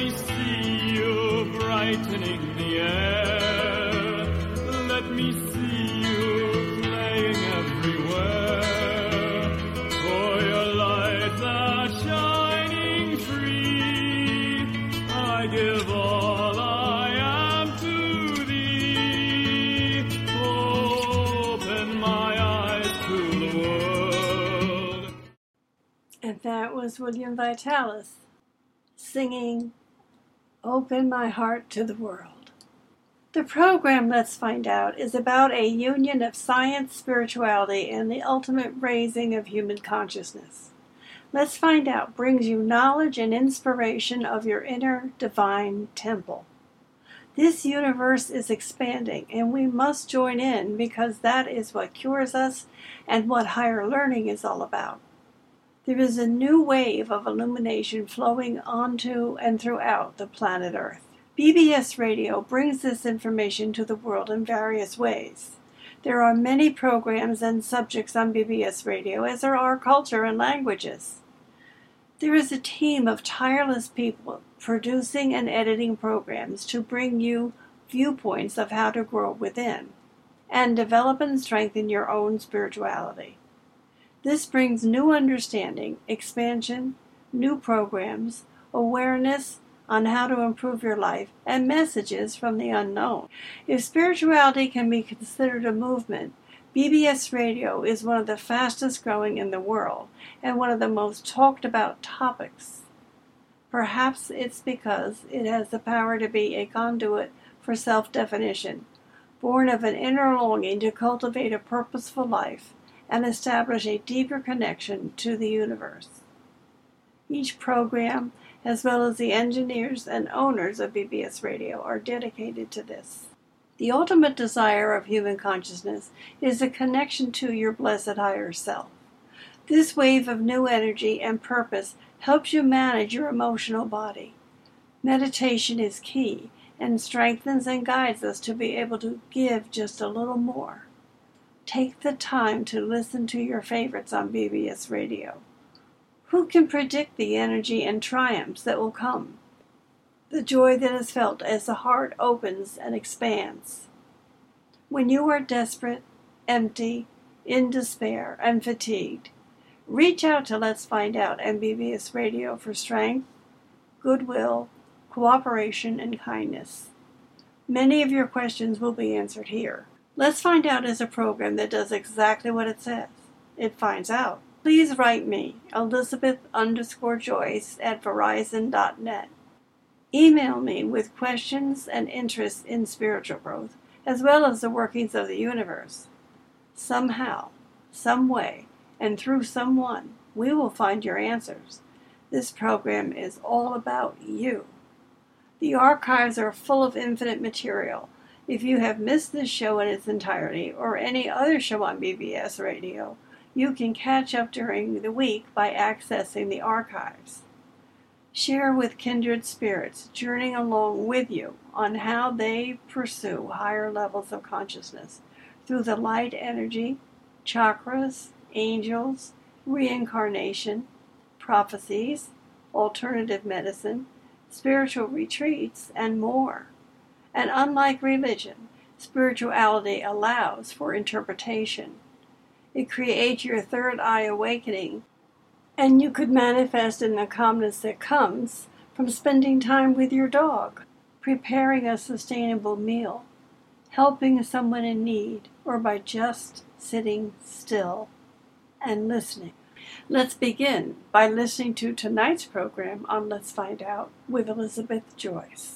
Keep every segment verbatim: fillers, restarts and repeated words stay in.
me see you brightening the air. Let me see you playing everywhere. For your light that's shining free, I give all I am to thee. Open my eyes to the world. And that was William Vitalis singing Open My Heart to the World. The program Let's Find Out is about a union of science, spirituality, and the ultimate raising of human consciousness. Let's Find Out brings you knowledge and inspiration of your inner divine temple. This universe is expanding, and we must join in because that is what cures us and what higher learning is all about. There is a new wave of illumination flowing onto and throughout the planet Earth. B B S Radio brings this information to the world in various ways. There are many programs and subjects on B B S Radio, as there are culture and languages. There is a team of tireless people producing and editing programs to bring you viewpoints of how to grow within and develop and strengthen your own spirituality. This brings new understanding, expansion, new programs, awareness on how to improve your life, and messages from the unknown. If spirituality can be considered a movement, B B S Radio is one of the fastest growing in the world and one of the most talked about topics. Perhaps it's because it has the power to be a conduit for self-definition, born of an inner longing to cultivate a purposeful life and establish a deeper connection to the universe. Each program, as well as the engineers and owners of B B S Radio, are dedicated to this. The ultimate desire of human consciousness is a connection to your blessed higher self. This wave of new energy and purpose helps you manage your emotional body. Meditation is key and strengthens and guides us to be able to give just a little more. Take the time to listen to your favorites on B B S Radio. Who can predict the energy and triumphs that will come? The joy that is felt as the heart opens and expands. When you are desperate, empty, in despair, and fatigued, reach out to Let's Find Out and B B S Radio for strength, goodwill, cooperation, and kindness. Many of your questions will be answered here. Let's Find Out is a program that does exactly what it says. It finds out. Please write me, Elizabeth underscore Joyce at Verizon dot net. Email me with questions and interests in spiritual growth, as well as the workings of the universe. Somehow, some way, and through someone, we will find your answers. This program is all about you. The archives are full of infinite material. If you have missed this show in its entirety, or any other show on B B S Radio, you can catch up during the week by accessing the archives. Share with kindred spirits, journeying along with you on how they pursue higher levels of consciousness through the light energy, chakras, angels, reincarnation, prophecies, alternative medicine, spiritual retreats, and more. And unlike religion, spirituality allows for interpretation. It creates your third eye awakening, and you could manifest in the calmness that comes from spending time with your dog, preparing a sustainable meal, helping someone in need, or by just sitting still and listening. Let's begin by listening to tonight's program on Let's Find Out with Elizabeth Joyce.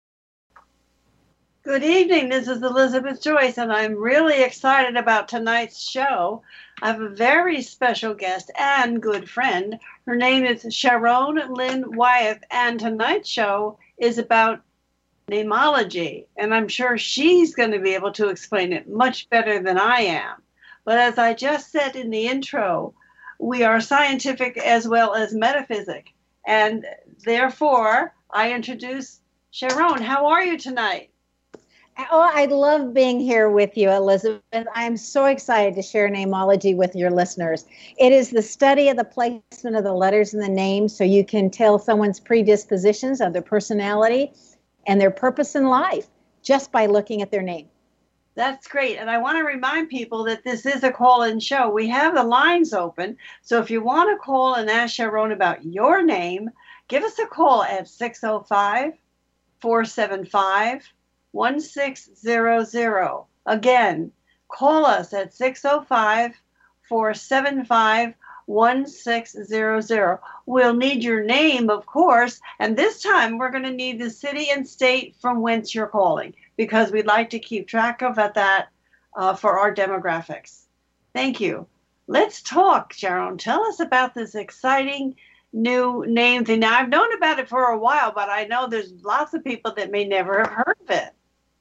Good evening, this is Elizabeth Joyce, and I'm really excited about tonight's show. I have a very special guest and good friend. Her name is Sharon Lynn Wyeth, and tonight's show is about namology, and I'm sure she's going to be able to explain it much better than I am. But as I just said in the intro, we are scientific as well as metaphysic, and therefore I introduce Sharon. How are you tonight? Oh, I love being here with you, Elizabeth. I'm so excited to share Nameology with your listeners. It is the study of the placement of the letters in the name so you can tell someone's predispositions of their personality and their purpose in life just by looking at their name. That's great. And I want to remind people that this is a call-in show. We have the lines open. So if you want to call and ask Sharon about your name, give us a call at six oh five, four seven five, one six zero zero. Again, call us at six oh five, four seven five, one six zero zero. We'll need your name, of course, and this time we're going to need the city and state from whence you're calling, because we'd like to keep track of that uh, for our demographics. Thank you. Let's talk, Sharon. Tell us about this exciting new name thing. Now, I've known about it for a while, but I know there's lots of people that may never have heard of it.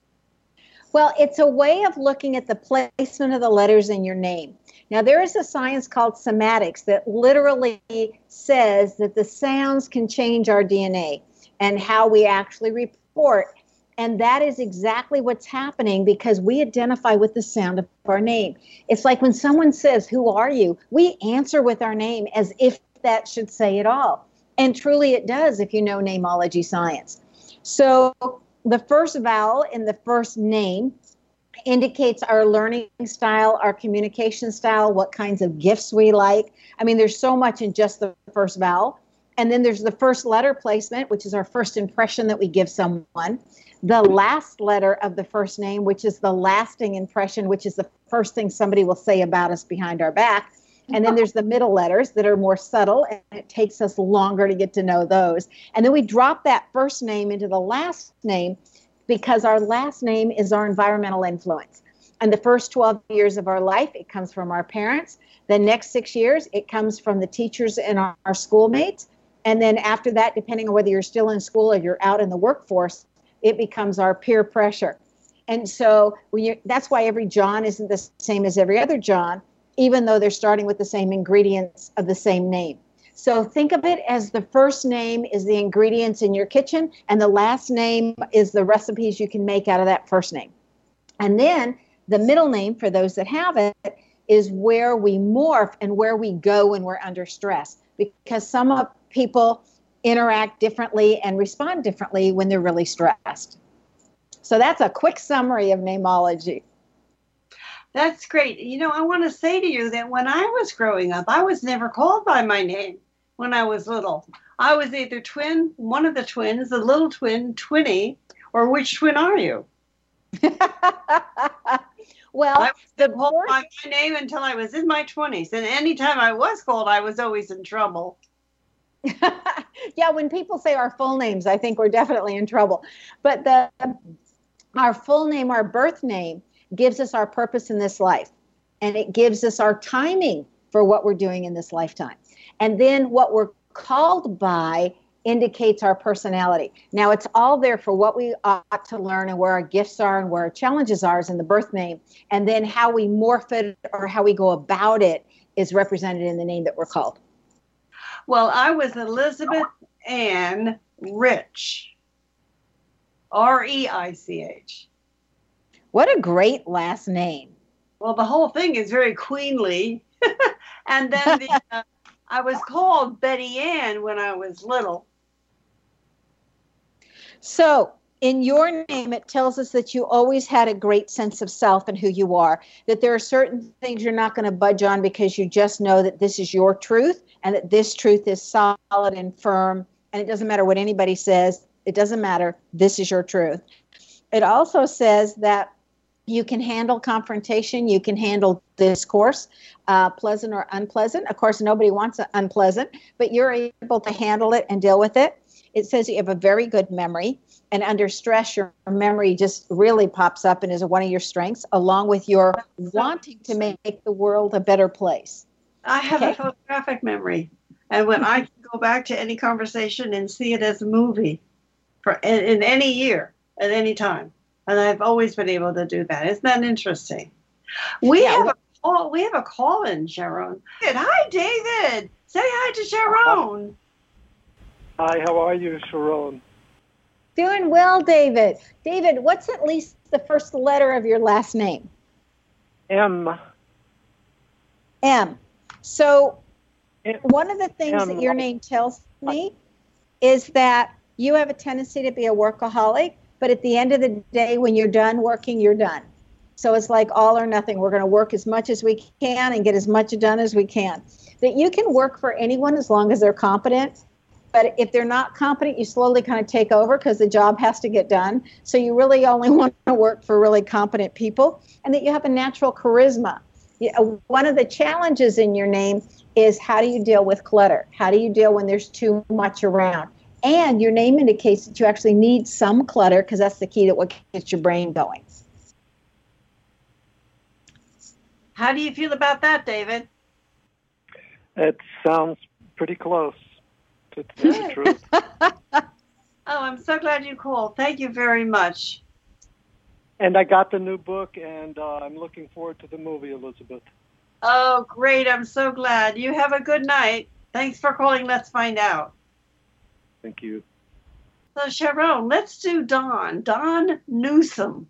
Well, it's a way of looking at the placement of the letters in your name. Now, there is a science called somatics that literally says that the sounds can change our D N A and how we actually report. And that is exactly what's happening because we identify with the sound of our name. It's like when someone says, "Who are you?" we answer with our name as if that should say it all. And truly it does if you know nameology science. So the first vowel in the first name indicates our learning style, our communication style, what kinds of gifts we like. I mean, there's so much in just the first vowel. And then there's the first letter placement, which is our first impression that we give someone. The last letter of the first name, which is the lasting impression, which is the first thing somebody will say about us behind our back. And then there's the middle letters that are more subtle, and it takes us longer to get to know those. And then we drop that first name into the last name because our last name is our environmental influence. And the first twelve years of our life, it comes from our parents. The next six years, it comes from the teachers and our, our schoolmates. And then after that, depending on whether you're still in school or you're out in the workforce, it becomes our peer pressure. And so when you, that's why every John isn't the same as every other John, even though they're starting with the same ingredients of the same name. So think of it as the first name is the ingredients in your kitchen, and the last name is the recipes you can make out of that first name. And then the middle name, for those that have it, is where we morph and where we go when we're under stress, because some of people interact differently and respond differently when they're really stressed. So that's a quick summary of nameology. That's great. You know, I want to say to you that when I was growing up, I was never called by my name when I was little. I was either twin, one of the twins, the little twin, Twinny, or which twin are you? Well, I was the called first... by my name until I was in my twenties. And anytime I was called, I was always in trouble. Yeah, when people say our full names, I think we're definitely in trouble. But the our full name, our birth name, gives us our purpose in this life. And it gives us our timing for what we're doing in this lifetime. And then what we're called by indicates our personality. Now, it's all there for what we ought to learn and where our gifts are and where our challenges are is in the birth name. And then how we morph it or how we go about it is represented in the name that we're called. Well, I was Elizabeth Ann Rich. R E I C H. What a great last name. Well, the whole thing is very queenly. And then the, uh, I was called Betty Ann when I was little. So in your name, it tells us that you always had a great sense of self and who you are, that there are certain things you're not going to budge on because you just know that this is your truth and that this truth is solid and firm. And it doesn't matter what anybody says. It doesn't matter. This is your truth. It also says that you can handle confrontation. You can handle discourse, uh, pleasant or unpleasant. Of course, nobody wants it unpleasant, but you're able to handle it and deal with it. It says you have a very good memory. And under stress, your memory just really pops up and is one of your strengths, along with your wanting to make the world a better place. I have Okay. a photographic memory. And when I can go back to any conversation and see it as a movie for in, in any year, at any time. And I've always been able to do that. Isn't that interesting? We Yeah. have a call, we have a call in, Sharon. Hi, David. Say hi to Sharon. Hi, how are you, Sharon? Doing well, David. David, what's at least the first letter of your last name? M. M. So M. one of the things M. that your name tells me is that you have a tendency to be a workaholic, but at the end of the day, when you're done working, you're done. So it's like all or nothing. We're going to work as much as we can and get as much done as we can. That you can work for anyone as long as they're competent. But if they're not competent, you slowly kind of take over because the job has to get done. So you really only want to work for really competent people, and that you have a natural charisma. One of the challenges in your name is, how do you deal with clutter? How do you deal when there's too much around? And your name indicates that you actually need some clutter, because that's the key to what gets your brain going. How do you feel about that, David? It sounds pretty close to the truth. Oh, I'm so glad you called. Thank you very much. And I got the new book, and uh, I'm looking forward to the movie, Elizabeth. Oh, great. I'm so glad. You have a good night. Thanks for calling. Let's find out. Thank you. So, Sharon, let's do Don. Don Newsom.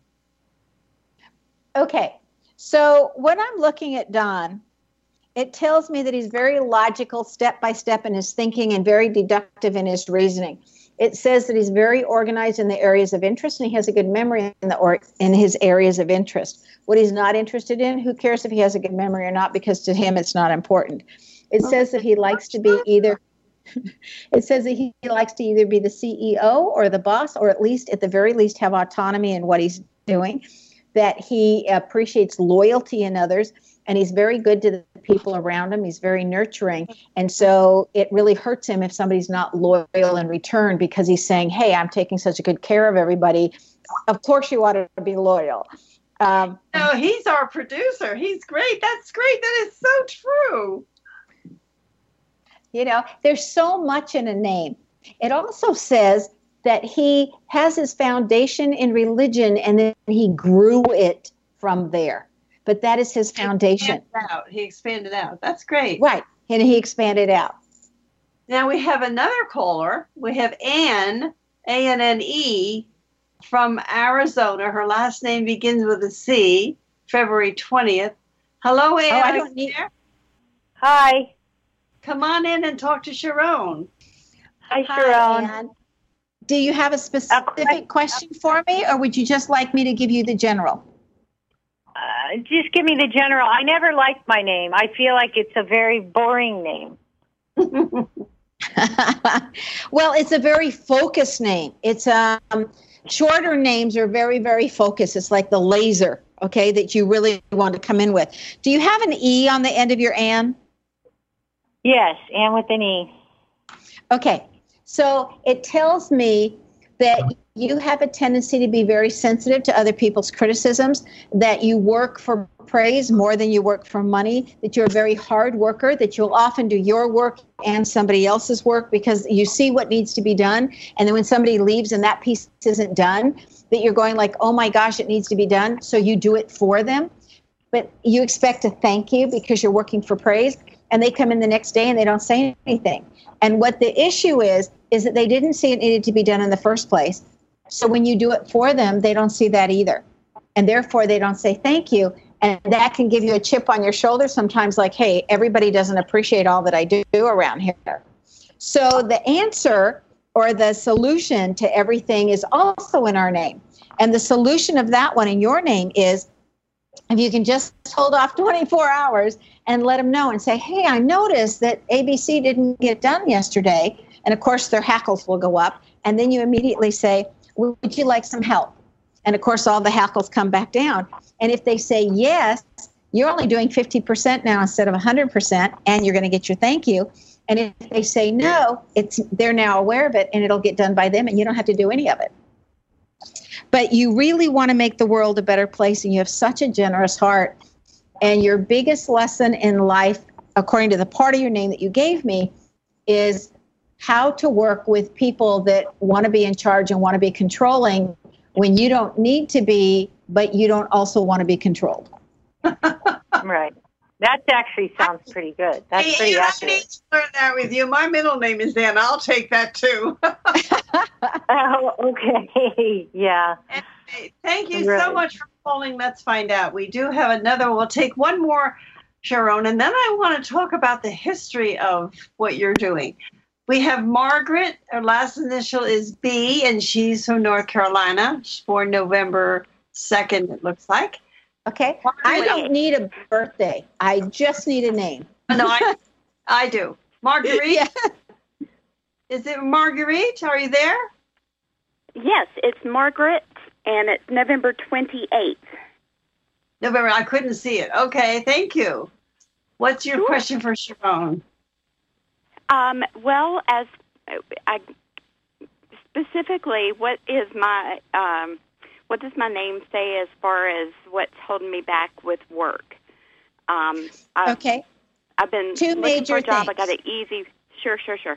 Okay. So when I'm looking at Don, it tells me that he's very logical, step by step in his thinking, and very deductive in his reasoning. It says that he's very organized in the areas of interest, and he has a good memory in the or in his areas of interest. What he's not interested in, who cares if he has a good memory or not, because to him it's not important. It says that he likes to be either it says that he likes to either be the C E O or the boss, or at least at the very least have autonomy in what he's doing. That he appreciates loyalty in others, and he's very good to the people around him. He's very nurturing. And so it really hurts him if somebody's not loyal in return, because he's saying, hey, I'm taking such a good care of everybody. Of course you ought to be loyal. Um, no, he's our producer. He's great. That's great. That is so true. You know, there's so much in a name. It also says that he has his foundation in religion, and then he grew it from there. But that is his foundation. He expanded out. He expanded out. That's great. Right. And he expanded out. Now we have another caller. We have Anne, A N N E, from Arizona. Her last name begins with a C, February twentieth. Hello, Anne. Oh, I don't need... Hi. Come on in and talk to Sharon. Hi, Sharon. Hi, Anne. Do you have a specific question for me, or would you just like me to give you the general? Uh, just give me the general. I never liked my name. I feel like it's a very boring name. Well, it's a very focused name. It's um, shorter names are very, very focused. It's like the laser, okay, that you really want to come in with. Do you have an E on the end of your Ann? Yes, Ann with an E. Okay. So it tells me that you have a tendency to be very sensitive to other people's criticisms, that you work for praise more than you work for money, that you're a very hard worker, that you'll often do your work and somebody else's work because you see what needs to be done. And then when somebody leaves and that piece isn't done, that you're going like, oh my gosh, it needs to be done. So you do it for them. But you expect a thank you because you're working for praise. And they come in the next day and they don't say anything. And what the issue is, is that they didn't see it needed to be done in the first place. So when you do it for them, they don't see that either. And therefore, they don't say thank you. And that can give you a chip on your shoulder sometimes, like, hey, everybody doesn't appreciate all that I do around here. So the answer or the solution to everything is also in our name. And the solution of that one in your name is, if you can just hold off twenty-four hours and let them know and say, hey, I noticed that A B C didn't get done yesterday. And of course, their hackles will go up. And then you immediately say, would you like some help? And of course, all the hackles come back down. And if they say yes, you're only doing fifty percent now instead of one hundred percent, and you're going to get your thank you. And if they say no, it's they're now aware of it, and it'll get done by them, and you don't have to do any of it. But you really want to make the world a better place, and you have such a generous heart. And your biggest lesson in life, according to the part of your name that you gave me, is how to work with people that want to be in charge and want to be controlling when you don't need to be, but you don't also want to be controlled. Right. That actually sounds pretty good. That's Hey, pretty Ann, I accurate. need to learn that with you. My middle name is Ann. I'll take that too. Oh, okay. Yeah. And, hey, thank you Really. so much for calling. Let's find out. We do have another. We'll take one more, Sharon, and then I want to talk about the history of what you're doing. We have Margaret. Her last initial is B, and she's from North Carolina. She's born November second, it looks like. Okay. I don't need a birthday. I just need a name. No, I, I do. Marguerite? Yeah. Is it Marguerite? Are you there? Yes, it's Margaret, and it's November twenty-eighth. November. I couldn't see it. Okay, thank you. What's your Sure. question for Sharon? Um, well, as I specifically, what is my um, what does my name say as far as what's holding me back with work? Um, I've, Okay. I've been Two looking major for a job. I things. got an easy. Sure, sure, sure.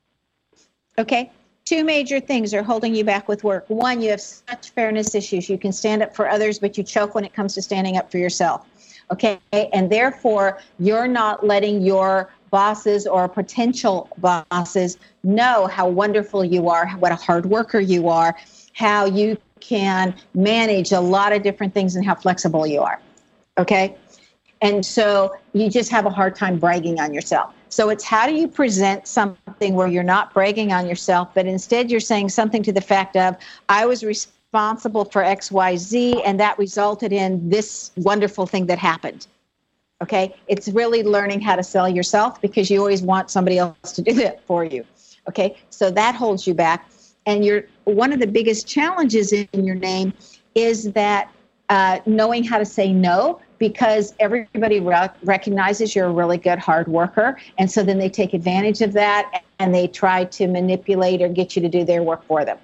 Okay. Two major things are holding you back with work. One, you have such fairness issues. You can stand up for others, but you choke when it comes to standing up for yourself. Okay. And therefore, you're not letting your bosses or potential bosses know how wonderful you are, what a hard worker you are, how you can manage a lot of different things, and how flexible you are. Okay. And so you just have a hard time bragging on yourself. So it's how do you present something where you're not bragging on yourself, but instead you're saying something to the fact of, I was responsible for X, Y, Z, and that resulted in this wonderful thing that happened. Okay. It's really learning how to sell yourself, because you always want somebody else to do that for you. Okay. So that holds you back. And you're, one of the biggest challenges in your name is that uh, knowing how to say no, because everybody re- recognizes you're a really good hard worker. And so then they take advantage of that and they try to manipulate or get you to do their work for them.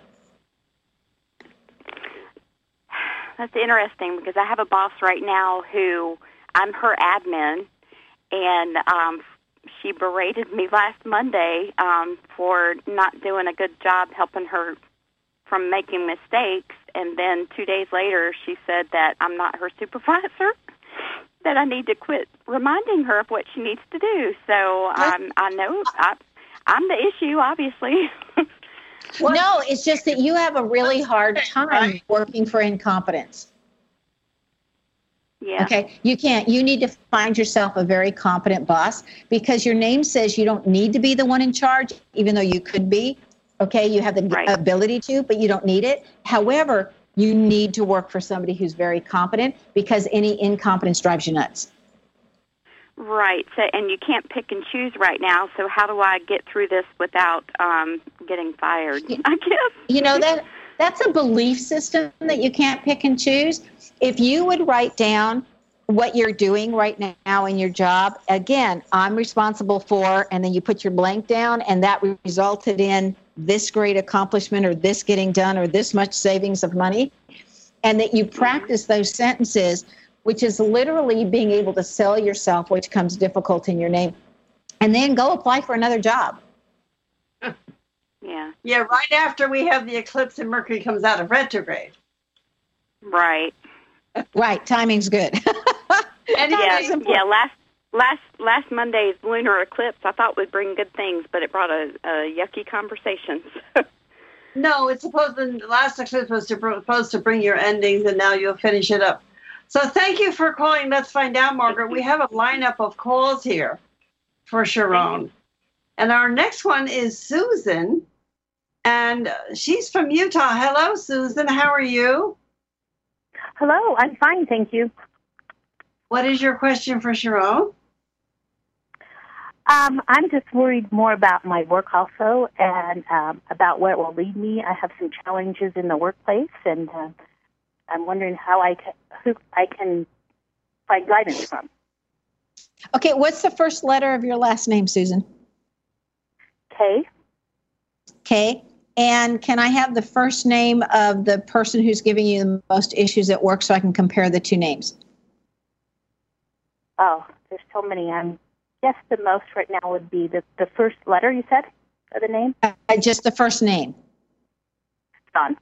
That's interesting, because I have a boss right now who I'm her admin, and um, she berated me last Monday um, for not doing a good job helping her from making mistakes. And then two days later, she said that I'm not her supervisor, that I need to quit reminding her of what she needs to do. So um, I know I, I'm the issue, obviously. No, it's just that you have a really hard time working for incompetence. Yeah. Okay, you can't. You need to find yourself a very competent boss, because your name says you don't need to be the one in charge, even though you could be. Okay, you have the Right. ability to, but you don't need it. However, you need to work for somebody who's very competent, because any incompetence drives you nuts. Right. So, and you can't pick and choose right now. So how do I get through this without um, getting fired? I guess. You know, that that's a belief system that you can't pick and choose. If you would write down what you're doing right now in your job, again, I'm responsible for, and then you put your blank down, and that resulted in this great accomplishment, or this getting done, or this much savings of money, and that you practice those sentences, which is literally being able to sell yourself, which comes difficult in your name, and then go apply for another job. Yeah. Yeah, right after we have the eclipse and Mercury comes out of retrograde. Right. Right, timing's good. And Yeah. it's important. Yeah. Last last last Monday's lunar eclipse, I thought would bring good things, but it brought a, a yucky conversation. No, it's supposed to, the last eclipse was to, supposed to bring your endings, and now you'll finish it up. So thank you for calling. Let's find out, Margaret. We have a lineup of calls here for Sharon. And our next one is Susan, and she's from Utah. Hello, Susan. How are you? Hello, I'm fine, thank you. What is your question for Sharon? Um, I'm just worried more about my work also, and um, about where it will lead me. I have some challenges in the workplace, and uh, I'm wondering how I can, who I can find guidance from. Okay, what's the first letter of your last name, Susan? Kay? Okay. And can I have the first name of the person who's giving you the most issues at work, so I can compare the two names? Oh, there's so many. I'm guess the most right now would be the, the first letter you said of the name? Uh, just the first name. John.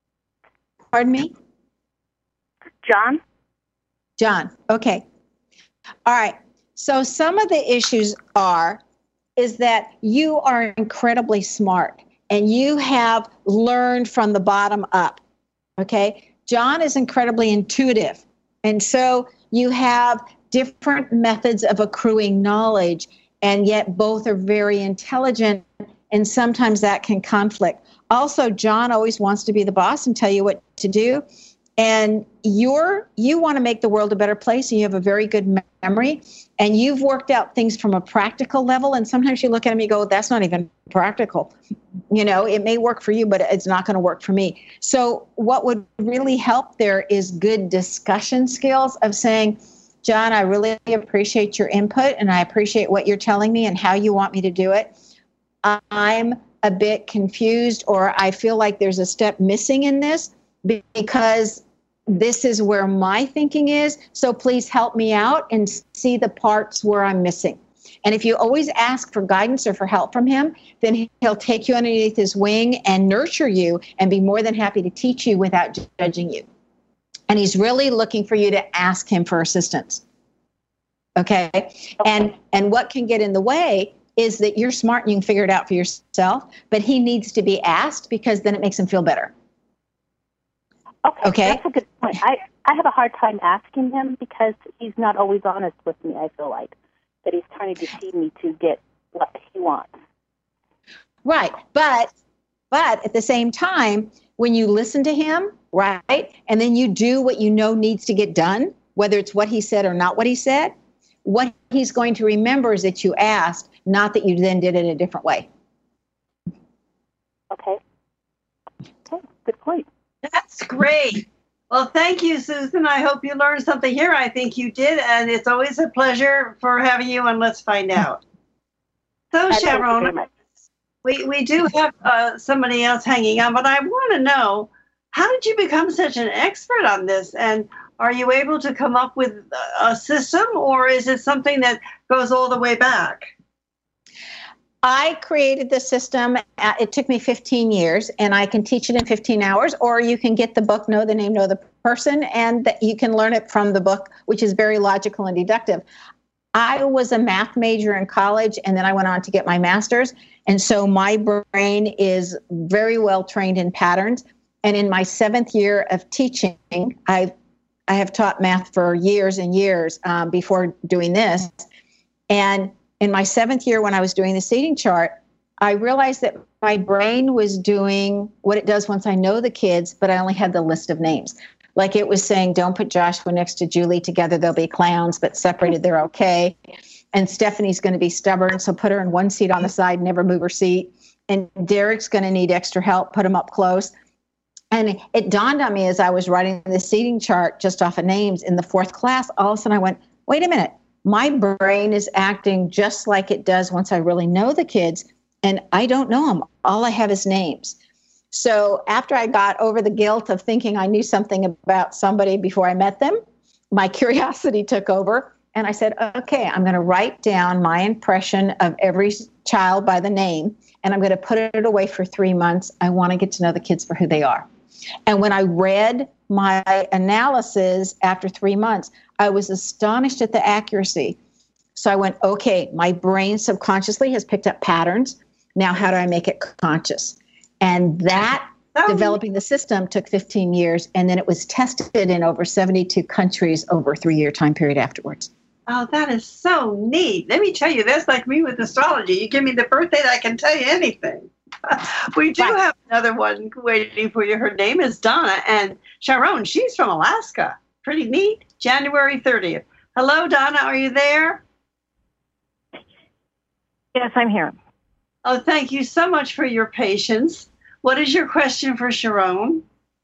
Pardon me? John? John. Okay. All right. So some of the issues are, is that you are incredibly smart and you have learned from the bottom up. Okay. John is incredibly intuitive. And so you have different methods of accruing knowledge, and yet both are very intelligent, and sometimes that can conflict. Also, John always wants to be the boss and tell you what to do. And you're, you want to make the world a better place, and you have a very good memory, and you've worked out things from a practical level. And sometimes you look at them and you go, that's not even practical. You know, it may work for you, but it's not going to work for me. So what would really help there is good discussion skills of saying, John, I really appreciate your input, and I appreciate what you're telling me and how you want me to do it. I'm a bit confused, or I feel like there's a step missing in this because this is where my thinking is. So please help me out and see the parts where I'm missing. And if you always ask for guidance or for help from him, then he'll take you underneath his wing and nurture you and be more than happy to teach you without judging you. And he's really looking for you to ask him for assistance. Okay? Okay. And and what can get in the way is that you're smart and you can figure it out for yourself, but he needs to be asked because then it makes him feel better. Okay, okay? That's a good point. I, I have a hard time asking him because he's not always honest with me, I feel like. That he's trying to deceive me to get what he wants. Right. But but at the same time, when you listen to him, right, and then you do what you know needs to get done, whether it's what he said or not what he said, what he's going to remember is that you asked, not that you then did it a different way. Okay. Okay, good point. That's great. Well, thank you, Susan. I hope you learned something here. I think you did, and it's always a pleasure for having you on Let's Find Out. So, Sharon, we, we do have uh, somebody else hanging on, but I want to know, how did you become such an expert on this? And are you able to come up with a system, or is it something that goes all the way back? I created the system. It took me fifteen years, and I can teach it in fifteen hours, or you can get the book, Know the Name, Know the Person, and that you can learn it from the book, which is very logical and deductive. I was a math major in college, and then I went on to get my master's, and so my brain is very well trained in patterns. And in my seventh year of teaching, I I have taught math for years and years um, before doing this, and in my seventh year, when I was doing the seating chart, I realized that my brain was doing what it does once I know the kids, but I only had the list of names. Like it was saying, don't put Joshua next to Julie. Together they'll be clowns, but separated they're okay. And Stephanie's going to be stubborn, so put her in one seat on the side, never move her seat. And Derek's going to need extra help, put him up close. And it dawned on me as I was writing the seating chart just off of names in the fourth class, all of a sudden I went, wait a minute. My brain is acting just like it does once I really know the kids, and I don't know them. All I have is names. So after I got over the guilt of thinking I knew something about somebody before I met them, my curiosity took over, and I said, okay, I'm going to write down my impression of every child by the name, and I'm going to put it away for three months. I want to get to know the kids for who they are. And when I read my analysis after three months, I was astonished at the accuracy. So I went, okay, my brain subconsciously has picked up patterns. Now, how do I make it conscious? And that oh. developing the system took fifteen years, and then it was tested in over seventy-two countries over a three-year time period afterwards. Oh, that is so neat. Let me tell you, that's like me with astrology. You give me the birth date, I can tell you anything. We do right. have another one waiting for you. Her name is Donna, and Sharon, she's from Alaska. Pretty neat. January thirtieth. Hello, Donna. Are you there? Yes, I'm here. Oh, thank you so much for your patience. What is your question for Sharon?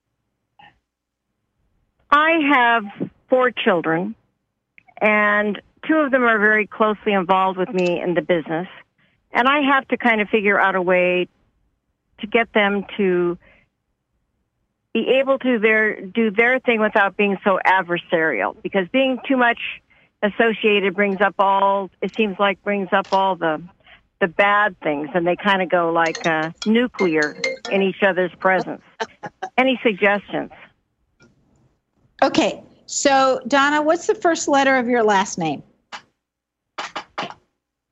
I have four children, and two of them are very closely involved with me in the business. And I have to kind of figure out a way to get them to be able to their, do their thing without being so adversarial, because being too much associated brings up all, it seems like brings up all the the bad things, and they kind of go like uh, nuclear in each other's presence. Any suggestions? Okay, so Donna, what's the first letter of your last name?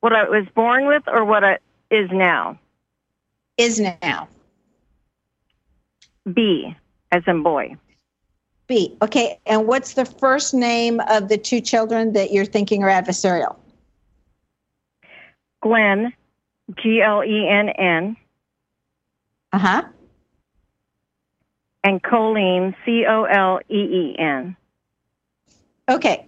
What I was born with or what I is now? Is now. B, as in boy. B. Okay. And what's the first name of the two children that you're thinking are adversarial? Glenn, G L E N N. Uh-huh. And Colleen, C O L E E N. Okay.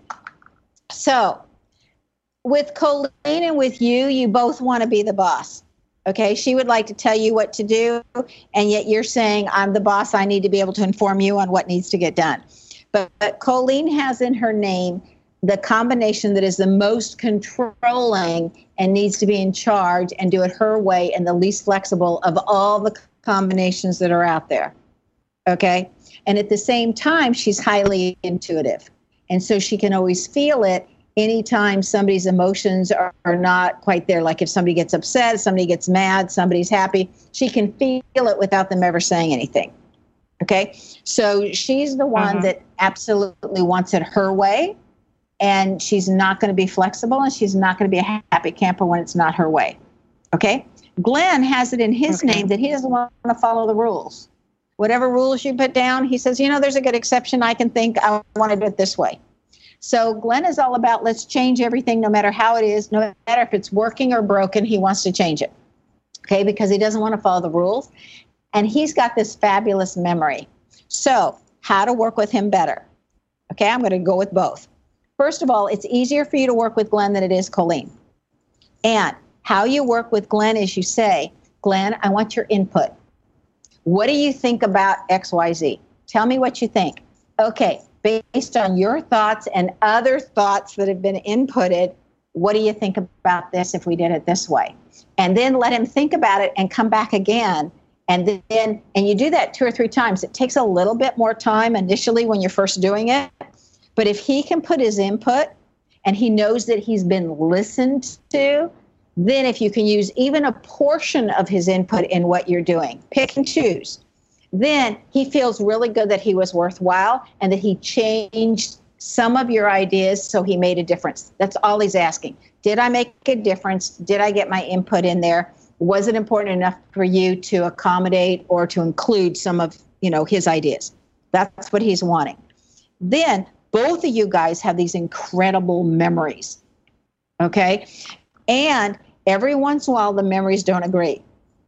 So with Colleen and with you, you both want to be the boss. Okay. She would like to tell you what to do. And yet you're saying, I'm the boss. I need to be able to inform you on what needs to get done. But, but Colleen has in her name the combination that is the most controlling and needs to be in charge and do it her way and the least flexible of all the combinations that are out there. Okay. And at the same time, she's highly intuitive. And so she can always feel it anytime somebody's emotions are, are not quite there. Like if somebody gets upset, somebody gets mad, somebody's happy, she can feel it without them ever saying anything. Okay. So she's the one uh-huh. that absolutely wants it her way. And she's not going to be flexible and she's not going to be a happy camper when it's not her way. Okay. Glenn has it in his okay. name that he doesn't want to follow the rules. Whatever rules you put down, he says, you know, there's a good exception. I can think I want to do it this way. So Glenn is all about let's change everything no matter how it is, no matter if it's working or broken, he wants to change it. Okay, because he doesn't want to follow the rules. And he's got this fabulous memory. So how to work with him better? Okay, I'm going to go with both. First of all, it's easier for you to work with Glenn than it is Colleen. And how you work with Glenn is you say, Glenn, I want your input. What do you think about X Y Z? Tell me what you think. Okay, based on your thoughts and other thoughts that have been inputted, what do you think about this if we did it this way? And then let him think about it and come back again. And then, and you do that two or three times. It takes a little bit more time initially when you're first doing it. But if he can put his input and he knows that he's been listened to, then if you can use even a portion of his input in what you're doing, pick and choose, then he feels really good that he was worthwhile and that he changed some of your ideas so he made a difference. That's all he's asking. Did I make a difference? Did I get my input in there? Was it important enough for you to accommodate or to include some of, you know, his ideas? That's what he's wanting. Then both of you guys have these incredible memories, okay? And every once in a while, the memories don't agree.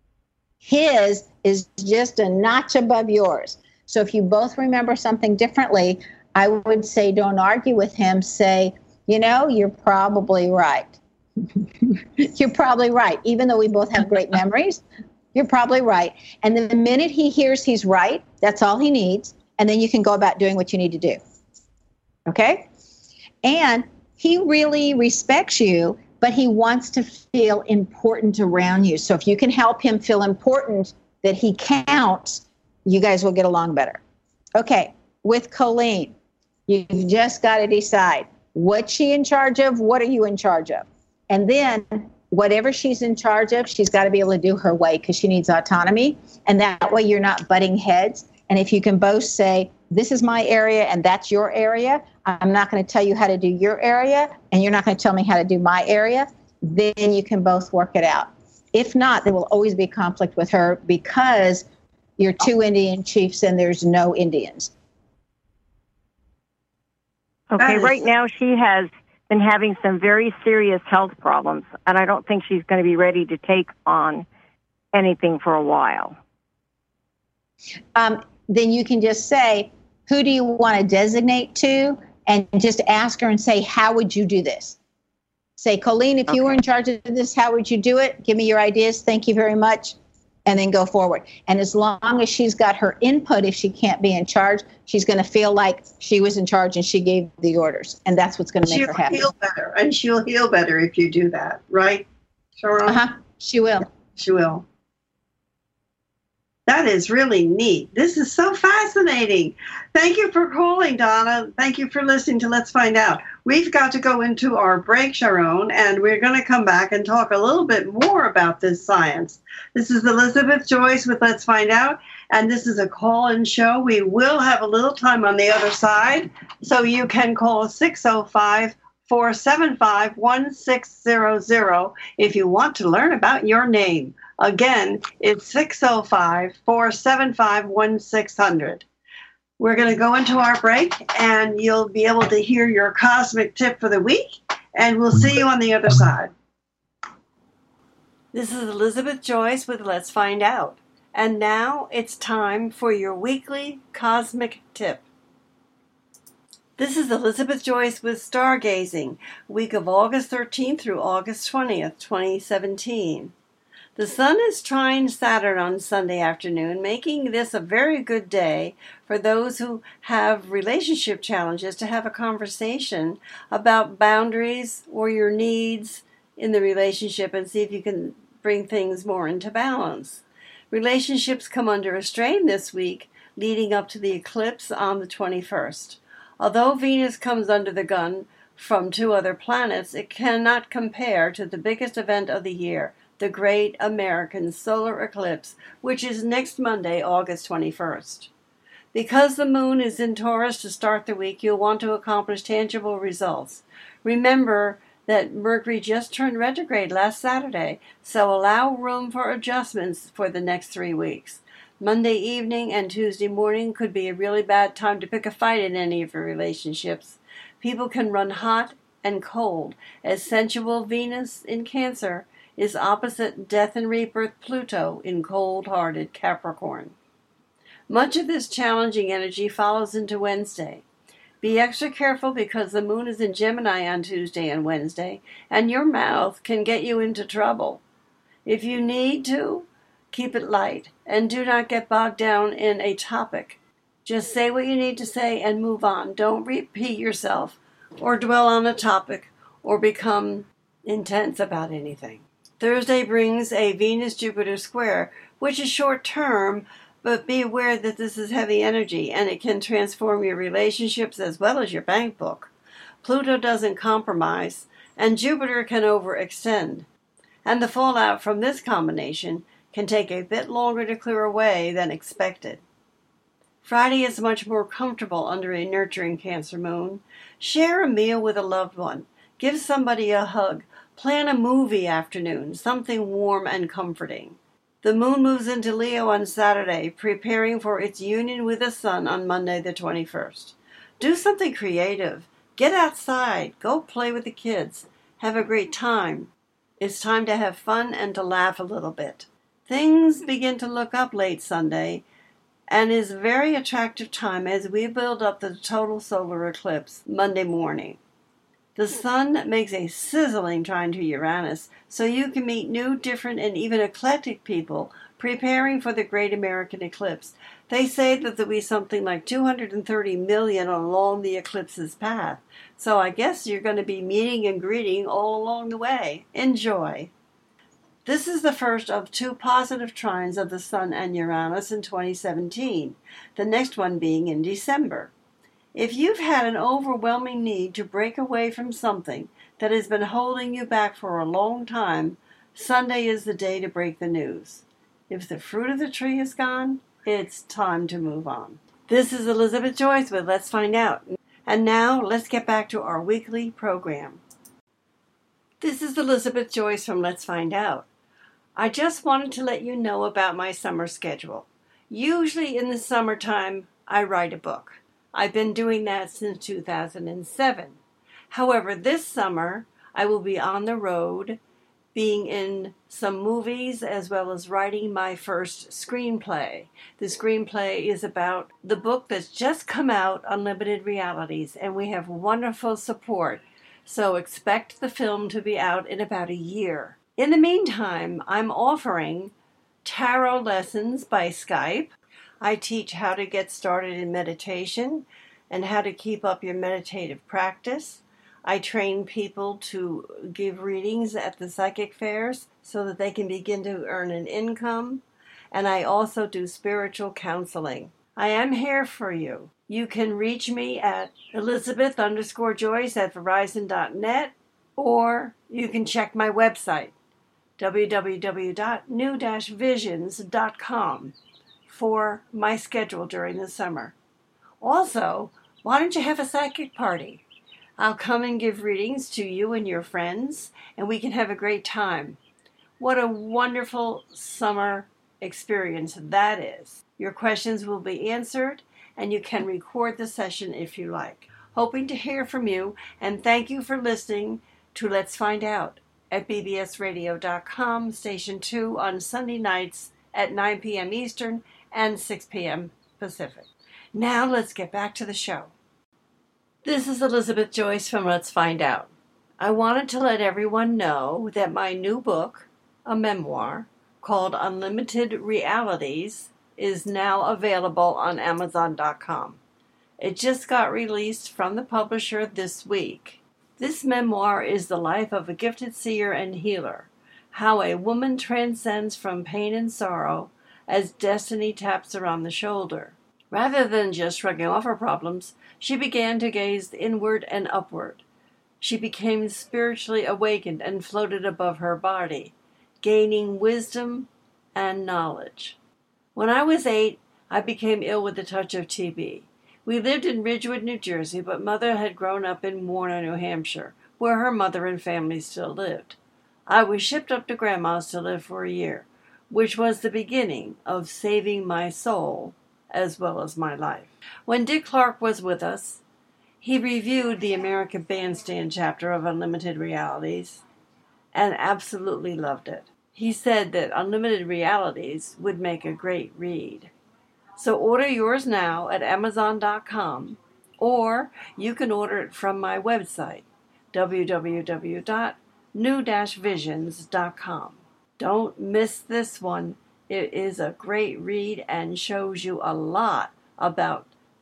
His is just a notch above yours. So if you both remember something differently, I would say don't argue with him. Say, you know, you're probably right. You're probably right. Even though we both have great memories, you're probably right. And then the minute he hears he's right, that's all he needs. And then you can go about doing what you need to do. Okay? And he really respects you, but he wants to feel important around you. So if you can help him feel important, that he counts, you guys will get along better. Okay, with Colleen, you've just got to decide what's she in charge of, what are you in charge of? And then whatever she's in charge of, she's got to be able to do her way because she needs autonomy. And that way you're not butting heads. And if you can both say, this is my area and that's your area, I'm not going to tell you how to do your area, and you're not going to tell me how to do my area, then you can both work it out. If not, there will always be conflict with her because you're two Indian chiefs and there's no Indians. Okay, right now she has been having some very serious health problems, and I don't think she's going to be ready to take on anything for a while. Um, then you can just say, who do you want to designate to? And just ask her and say, how would you do this? Say, Colleen, if okay. you were in charge of this, how would you do it? Give me your ideas. Thank you very much. And then go forward. And as long as she's got her input, if she can't be in charge, she's going to feel like she was in charge and she gave the orders. And that's what's going to make she'll her happy. She'll feel better. And she'll heal better if you do that, right, Sharon? Uh-huh. She will. She will. That is really neat. This is so fascinating. Thank you for calling, Donna. Thank you for listening to Let's Find Out. We've got to go into our break, Sharon, and we're going to come back and talk a little bit more about this science. This is Elizabeth Joyce with Let's Find Out, and this is a call-in show. We will have a little time on the other side, so you can call six oh five, four seven five, one six zero zero if you want to learn about your name. Again, it's six oh five, four seven five, one six zero zero. We're going to go into our break, and you'll be able to hear your cosmic tip for the week, and we'll see you on the other side. This is Elizabeth Joyce with Let's Find Out. And now it's time for your weekly cosmic tip. This is Elizabeth Joyce with Stargazing, week of August thirteenth through August twentieth, twenty seventeen. The sun is trine Saturn on Sunday afternoon, making this a very good day for those who have relationship challenges to have a conversation about boundaries or your needs in the relationship and see if you can bring things more into balance. Relationships come under a strain this week, leading up to the eclipse on the twenty-first. Although Venus comes under the gun from two other planets, it cannot compare to the biggest event of the year, the Great American Solar Eclipse, which is next Monday, August twenty-first. Because the moon is in Taurus to start the week, you'll want to accomplish tangible results. Remember that Mercury just turned retrograde last Saturday, so allow room for adjustments for the next three weeks. Monday evening and Tuesday morning could be a really bad time to pick a fight in any of your relationships. People can run hot and cold, as sensual Venus in Cancer is opposite death and rebirth Pluto in cold-hearted Capricorn. Much of this challenging energy follows into Wednesday. Be extra careful because the moon is in Gemini on Tuesday and Wednesday, and your mouth can get you into trouble. If you need to, keep it light, and do not get bogged down in a topic. Just say what you need to say and move on. Don't repeat yourself or dwell on a topic or become intense about anything. Thursday brings a Venus-Jupiter square, which is short-term, but be aware that this is heavy energy and it can transform your relationships as well as your bank book. Pluto doesn't compromise, and Jupiter can overextend. And the fallout from this combination can take a bit longer to clear away than expected. Friday is much more comfortable under a nurturing Cancer moon. Share a meal with a loved one. Give somebody a hug. Plan a movie afternoon, something warm and comforting. The moon moves into Leo on Saturday, preparing for its union with the sun on Monday the twenty-first. Do something creative. Get outside. Go play with the kids. Have a great time. It's time to have fun and to laugh a little bit. Things begin to look up late Sunday, and is a very attractive time as we build up the total solar eclipse Monday morning. The sun makes a sizzling trine to Uranus, so you can meet new, different, and even eclectic people preparing for the Great American Eclipse. They say that there'll be something like two hundred thirty million along the eclipse's path, so I guess you're going to be meeting and greeting all along the way. Enjoy! This is the first of two positive trines of the Sun and Uranus in twenty seventeen, the next one being in December. If you've had an overwhelming need to break away from something that has been holding you back for a long time, Sunday is the day to break the news. If the fruit of the tree is gone, it's time to move on. This is Elizabeth Joyce with Let's Find Out. And now, let's get back to our weekly program. This is Elizabeth Joyce from Let's Find Out. I just wanted to let you know about my summer schedule. Usually in the summertime, I write a book. I've been doing that since two thousand seven. However, this summer, I will be on the road, being in some movies, as well as writing my first screenplay. The screenplay is about the book that's just come out, Unlimited Realities, and we have wonderful support. So expect the film to be out in about a year. In the meantime, I'm offering tarot lessons by Skype. I teach how to get started in meditation and how to keep up your meditative practice. I train people to give readings at the psychic fairs so that they can begin to earn an income. And I also do spiritual counseling. I am here for you. You can reach me at Elizabeth underscore Joyce at Verizon dot net, or you can check my website, w w w dot new dash visions dot com, for my schedule during the summer. Also, why don't you have a psychic party? I'll come and give readings to you and your friends, and we can have a great time. What a wonderful summer experience that is. Your questions will be answered, and you can record the session if you like. Hoping to hear from you, and thank you for listening to Let's Find Out at b b s radio dot com, Station two, on Sunday nights at nine p.m. Eastern and six p.m. Pacific. Now let's get back to the show. This is Elizabeth Joyce from Let's Find Out. I wanted to let everyone know that my new book, a memoir, called Unlimited Realities, is now available on amazon dot com. It just got released from the publisher this week. This memoir is the life of a gifted seer and healer, how a woman transcends from pain and sorrow as destiny taps her on the shoulder. Rather than just shrugging off her problems, she began to gaze inward and upward. She became spiritually awakened and floated above her body, gaining wisdom and knowledge. When I was eight, I became ill with the touch of T B. We lived in Ridgewood, New Jersey, but Mother had grown up in Warner, New Hampshire, where her mother and family still lived. I was shipped up to Grandma's to live for a year, which was the beginning of saving my soul as well as my life. When Dick Clark was with us, he reviewed the American Bandstand chapter of Unlimited Realities and absolutely loved it. He said that Unlimited Realities would make a great read. So order yours now at amazon dot com, or you can order it from my website, w w w dot new dash visions dot com. Don't miss this one. It is a great read and shows you a lot about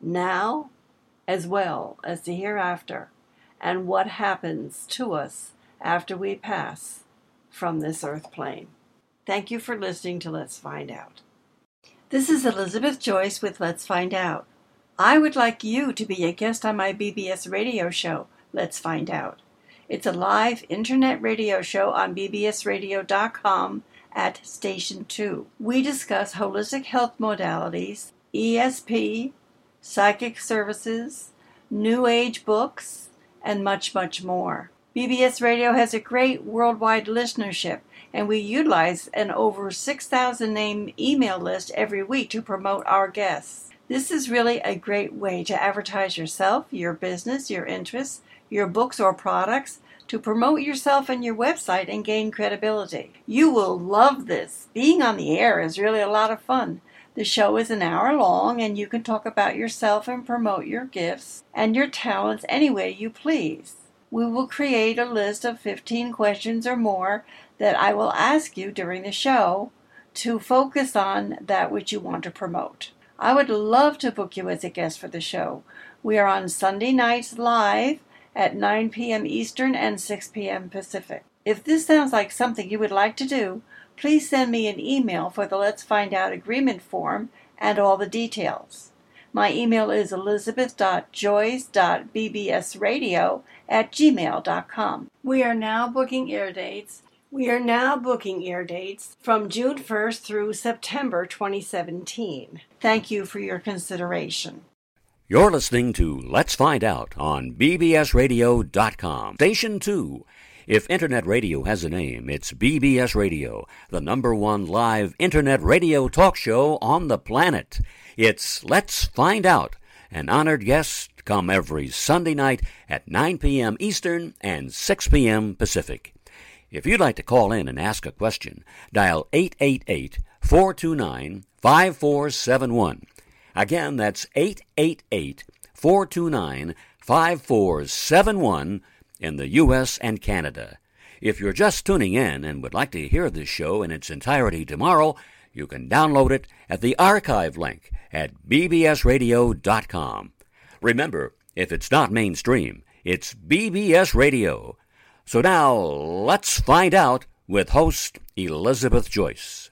now as well as the hereafter and what happens to us after we pass from this earth plane. Thank you for listening to Let's Find Out. This is Elizabeth Joyce with Let's Find Out. I would like you to be a guest on my B B S radio show, Let's Find Out. It's a live internet radio show on b b s radio dot com at Station two. We discuss holistic health modalities, E S P, psychic services, New Age books, and much, much more. B B S Radio has a great worldwide listenership, and we utilize an over six thousand name email list every week to promote our guests. This is really a great way to advertise yourself, your business, your interests, your books or products, to promote yourself and your website and gain credibility. You will love this. Being on the air is really a lot of fun. The show is an hour long, and you can talk about yourself and promote your gifts and your talents any way you please. We will create a list of fifteen questions or more that I will ask you during the show to focus on that which you want to promote. I would love to book you as a guest for the show. We are on Sunday nights live at nine p.m. Eastern and six p.m. Pacific. If this sounds like something you would like to do, please send me an email for the Let's Find Out agreement form and all the details. My email is elizabeth dot joyce dot b b s radio at gmail dot com. We are now booking air dates. We are now booking air dates from June first through September twenty seventeen. Thank you for your consideration. You're listening to Let's Find Out on b b s radio dot com. Station two. If Internet radio has a name, it's B B S Radio, the number one live Internet radio talk show on the planet. It's Let's Find Out. An honored guest come every Sunday night at nine p.m. Eastern and six p.m. Pacific. If you'd like to call in and ask a question, dial eight eight eight, four two nine, five four seven one. Again, that's eight eight eight, four two nine, five four seven one in the U S and Canada. If you're just tuning in and would like to hear this show in its entirety tomorrow, you can download it at the archive link at b b s radio dot com. Remember, if it's not mainstream, it's B B S Radio. So now, let's find out with host Elizabeth Joyce.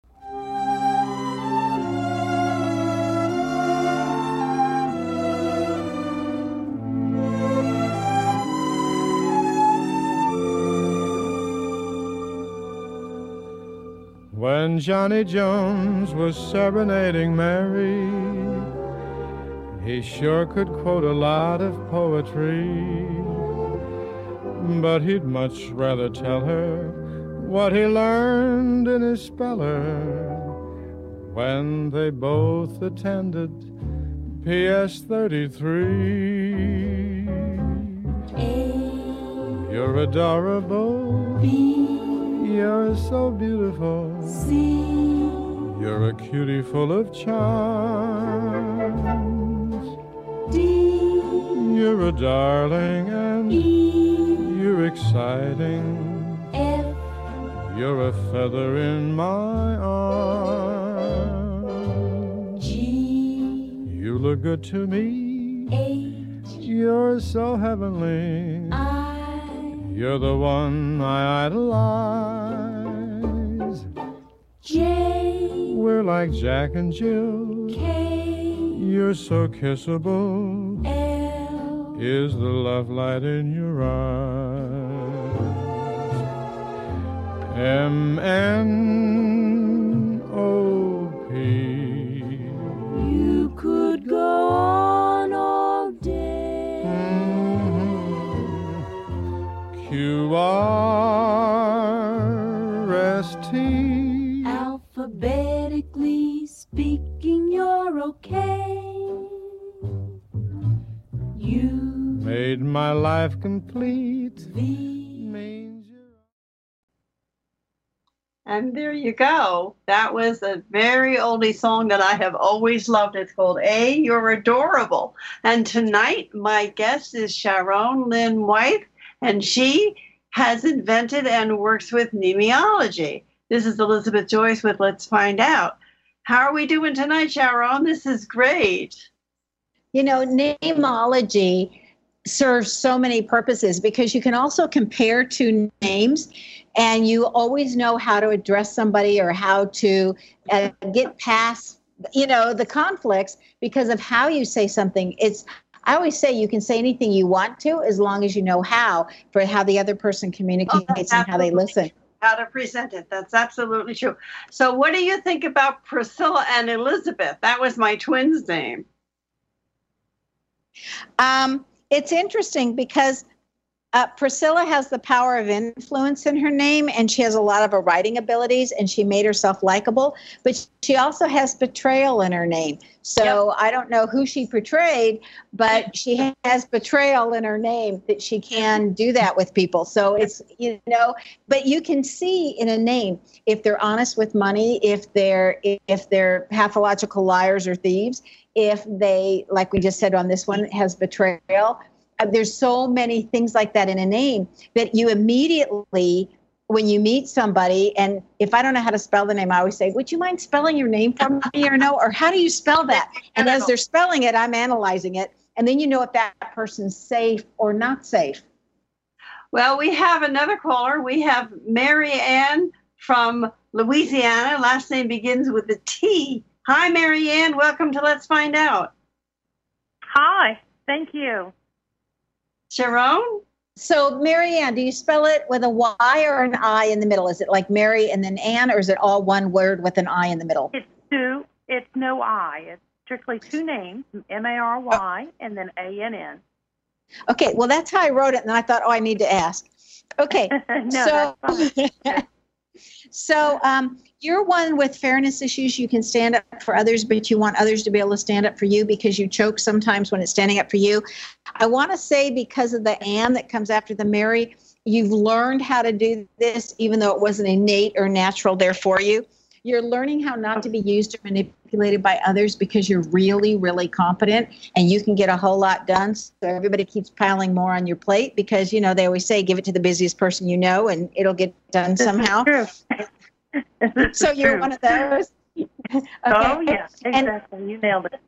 When Johnny Jones was serenading Mary, he sure could quote a lot of poetry. but he'd much rather tell her what he learned in his speller when they both attended P S thirty-three. A. You're adorable. B. You're so beautiful. C. You're a cutie full of charms. D. You're a darling and E. You're exciting. F. You're a feather in my arms. G. You look good to me. H. You're so heavenly. I. You're the one I idolize. J. We're like Jack and Jill. K. You're so kissable. L. Is the love light in your eyes. M N O P. You could go on all day. Mm-hmm. Q R S T. Alphabetically speaking, you're okay. You made my life complete. V. And there you go. That was a very oldie song that I have always loved. It's called A, You're Adorable. And tonight, my guest is Sharon Lynn White, and she has invented and works with Nemeology. This is Elizabeth Joyce with Let's Find Out. How are we doing tonight, Sharon? This is great. You know, Nemeology serves so many purposes because you can also compare two names and you always know how to address somebody or how to uh, get past, you know, the conflicts because of how you say something. It's, I always say you can say anything you want to as long as you know how, for how the other person communicates oh, and how they listen. How to present it. That's absolutely true. So what do you think about Priscilla and Elizabeth? That was my twins' name. Um, it's interesting because uh, Priscilla has the power of influence in her name, and she has a lot of her writing abilities, and she made herself likable, but she also has betrayal in her name. So yep. I don't know who she portrayed, but she has betrayal in her name that she can do that with people. So it's, you know, but you can see in a name if they're honest with money, if they're if they're pathological liars or thieves, if they, like we just said on this one, has betrayal. Uh, there's so many things like that in a name that you immediately, when you meet somebody, and if I don't know how to spell the name, I always say, would you mind spelling your name for me or no? Or how do you spell that? And as they're spelling it, I'm analyzing it. And then you know if that person's safe or not safe. Well, we have another caller. We have Mary Ann from Louisiana. Last name begins with a T. Hi, Mary Ann. Welcome to Let's Find Out. Hi. Thank you. Sharon? So, Mary Ann, do you spell it with a Y or an I in the middle? Is it like Mary and then Ann, or is it all one word with an I in the middle? It's two. It's no I. It's strictly two names, M A R Y, oh. and then A N N. Okay, well, that's how I wrote it, and I thought, oh, I need to ask. Okay, no, so, that's fine. so um, you're one with fairness issues. You can stand up for others, but you want others to be able to stand up for you because you choke sometimes when it's standing up for you. I want to say because of the Ann that comes after the Mary, you've learned how to do this, even though it wasn't innate or natural there for you. You're learning how not to be used or manipulated by others because you're really, really competent and you can get a whole lot done. So everybody keeps piling more on your plate because, you know, they always say, give it to the busiest person you know and it'll get done somehow. So you're true. one of those. Okay. Oh, yeah, exactly. And, you nailed it.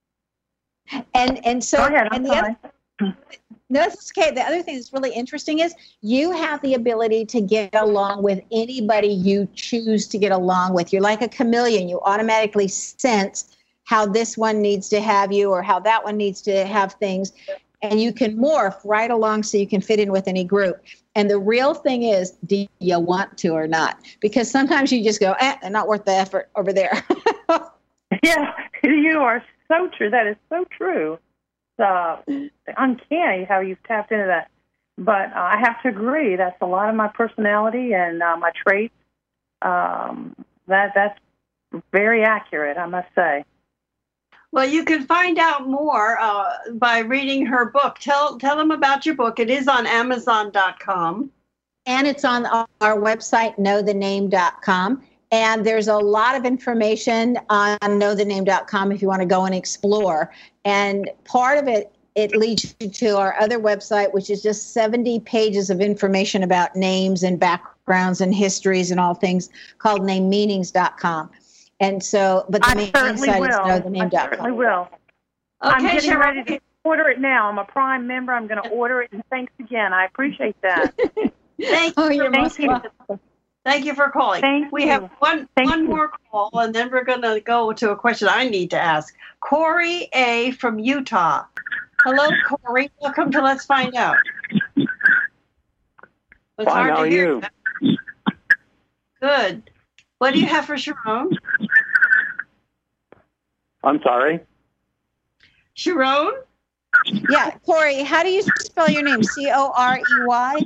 And, and so, Go ahead, I'm and the sorry. other, no, that's okay. The other thing that's really interesting is you have the ability to get along with anybody you choose to get along with. You're like a chameleon. You automatically sense how this one needs to have you or how that one needs to have things. And you can morph right along so you can fit in with any group. And the real thing is, do you want to or not? Because sometimes you just go, eh, they're not worth the effort over there. Yeah, you are so true. That is so true. Uh, uncanny how you've tapped into that. but I have to agree that's a lot of my personality and uh, my traits. Um, that that's very accurate, I must say. Well, you can find out more uh, by reading her book. Tell tell them about your book. It is on Amazon dot com. And it's on our website, know the name dot com. And there's a lot of information on know the name dot com if you want to go and explore. And part of it, it leads you to our other website, which is just seventy pages of information about names and backgrounds and histories and all things, called name meanings dot com. And so, but the I main certainly site will. is know the name dot com. I certainly will. Okay, I'm getting Cheryl. ready to order it now. I'm a Prime member. I'm going to order it, and thanks again. I appreciate that. Thank Oh, you. you're Thank most you. welcome. Thank you for calling. Thank we you. have one Thank one you. more call, and then we're going to go to a question I need to ask. Corey A. from Utah. Hello, Corey. Welcome to Let's Find Out. It's Fine, hard how to are hear you? that. Good. What do you have for Sharon? I'm sorry. Sharon? Yeah, Corey, how do you spell your name? C O R E Y?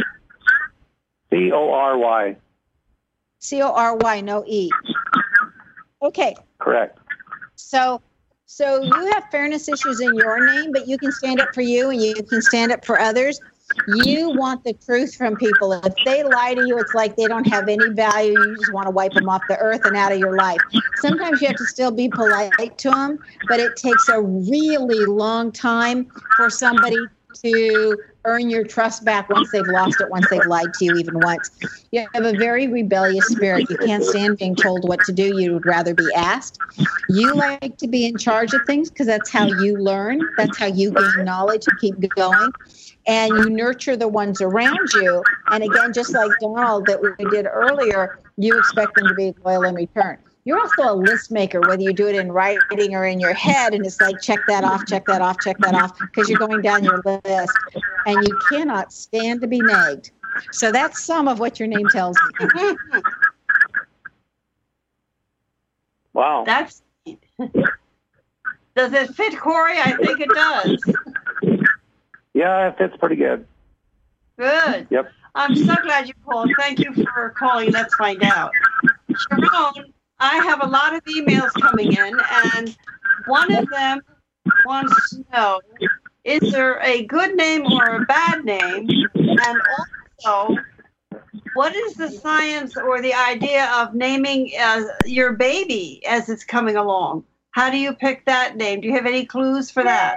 C O R Y. C O R Y, no E. Okay, Correct. so so you have fairness issues in your name, but you can stand up for you and you can stand up for others. You want the truth from people. If they lie to you, it's like they don't have any value. You just want to wipe them off the earth and out of your life. Sometimes you have to still be polite to them, but it takes a really long time for somebody to earn your trust back once they've lost it, once they've lied to you even once. You have a very rebellious spirit. You can't stand being told what to do. You would rather be asked. You like to be in charge of things because that's how you learn. That's how you gain knowledge and keep going. And you nurture the ones around you. And again, just like Donald that we did earlier, you expect them to be loyal in return. You're also a list maker, whether you do it in writing or in your head, and it's like, check that off, check that off, check that off, because you're going down your list, and you cannot stand to be nagged. So that's some of what your name tells me. Wow. That's Does it fit, Corey? I think it does. Yeah, it fits pretty good. Good. Yep. I'm so glad you called. Thank you for calling. Let's find out. Sharon, I have a lot of emails coming in, and one of them wants to know, is there a good name or a bad name? And also, what is the science or the idea of naming uh, your baby as it's coming along? How do you pick that name? Do you have any clues for that?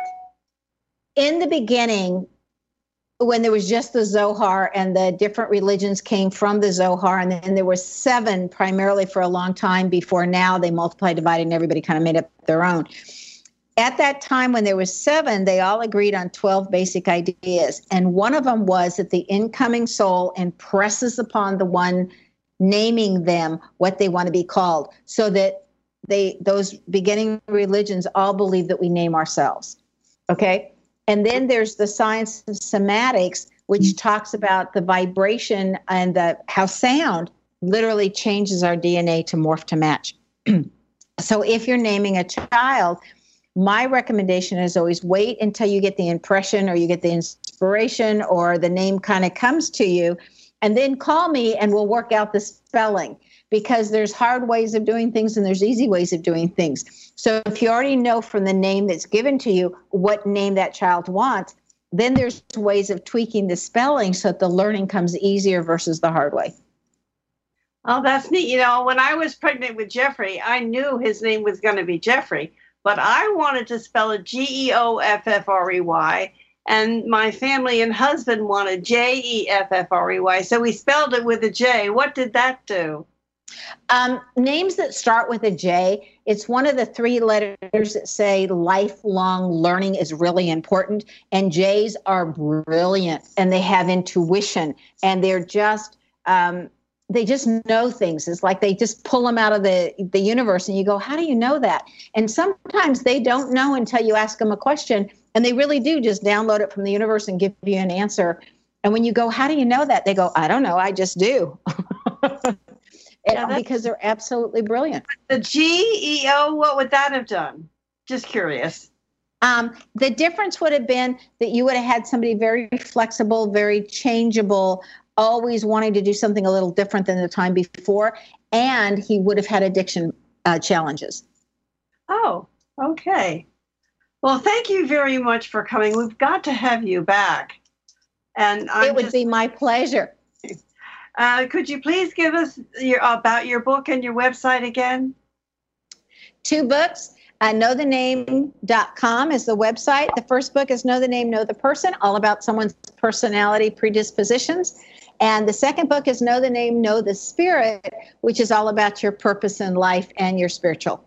In the beginning, when there was just the Zohar and the different religions came from the Zohar, and then there were seven primarily for a long time before now they multiplied, divided, and everybody kind of made up their own. At that time when there was seven, they all agreed on twelve basic ideas. And one of them was that the incoming soul impresses upon the one naming them what they want to be called, so that they those beginning religions all believe that we name ourselves. Okay? And then there's the science of somatics, which talks about the vibration and the how sound literally changes our D N A to morph to match. So if you're naming a child, my recommendation is always wait until you get the impression or you get the inspiration or the name kind of comes to you, and then call me and we'll work out the spelling. Because there's hard ways of doing things and there's easy ways of doing things. So if you already know from the name that's given to you what name that child wants, then there's ways of tweaking the spelling so that the learning comes easier versus the hard way. Oh, that's neat. You know, when I was pregnant with Jeffrey, I knew his name was going to be Jeffrey, but I wanted to spell it G E O F F R E Y, and my family and husband wanted J E F F R E Y, so we spelled it with a J. What did that do? Um, names that start with a J, it's one of the three letters that say lifelong learning is really important. And J's are brilliant and they have intuition and they're just, um, they just know things. It's like they just pull them out of the, the universe and you go, how do you know that? And sometimes they don't know until you ask them a question, and they really do just download it from the universe and give you an answer. And when you go, how do you know that? They go, I don't know. I just do. Yeah, because they're absolutely brilliant. The G E O, what would that have done? Just curious. Um, the difference would have been that you would have had somebody very flexible, very changeable, always wanting to do something a little different than the time before, and he would have had addiction uh, challenges. Oh, okay. Well, thank you very much for coming. We've got to have you back. And I'm it would just, be my pleasure. Uh, could you please give us your, about your book and your website again? Two books. Uh, know the name dot com is the website. The first book is Know the Name, Know the Person, all about someone's personality predispositions. And the second book is Know the Name, Know the Spirit, which is all about your purpose in life and your spiritual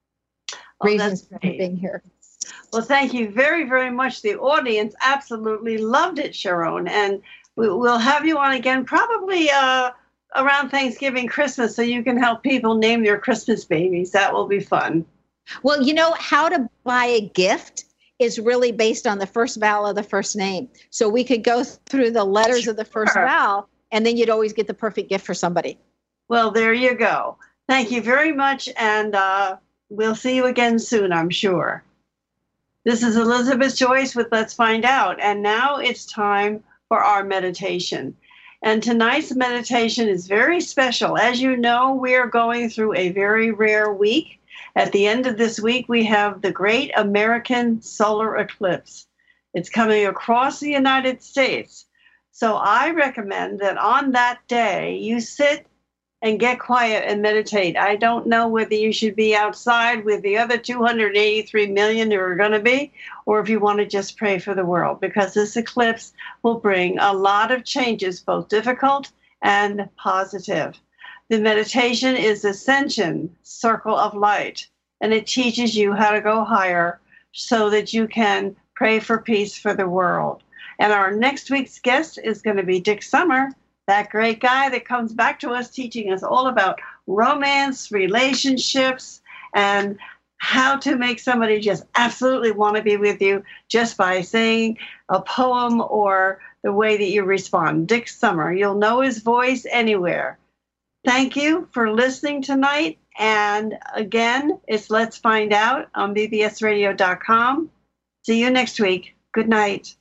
oh, reasons for being here. Well, thank you very, very much. The audience absolutely loved it, Sharon. And we'll have you on again probably uh, around Thanksgiving, Christmas, so you can help people name their Christmas babies. That will be fun. Well, you know, how to buy a gift is really based on the first vowel of the first name. So we could go through the letters sure. of the first vowel, and then you'd always get the perfect gift for somebody. Well, there you go. Thank you very much, and uh, we'll see you again soon, I'm sure. This is Elizabeth Joyce with Let's Find Out, and now it's time for our meditation. And tonight's meditation is very special. As you know, we are going through a very rare week. At the end of this week, we have the Great American Solar Eclipse. It's coming across the United States. So I recommend that on that day, you sit and get quiet and meditate. I don't know whether you should be outside with the other two hundred eighty-three million who are going to be, or if you want to just pray for the world, because this eclipse will bring a lot of changes, both difficult and positive. The meditation is Ascension, Circle of Light, and it teaches you how to go higher so that you can pray for peace for the world. And our next week's guest is going to be Dick Summer, that great guy that comes back to us teaching us all about romance, relationships, and how to make somebody just absolutely want to be with you just by saying a poem or the way that you respond. Dick Summer, you'll know his voice anywhere. Thank you for listening tonight. And again, it's Let's Find Out on B B S radio dot com. See you next week. Good night.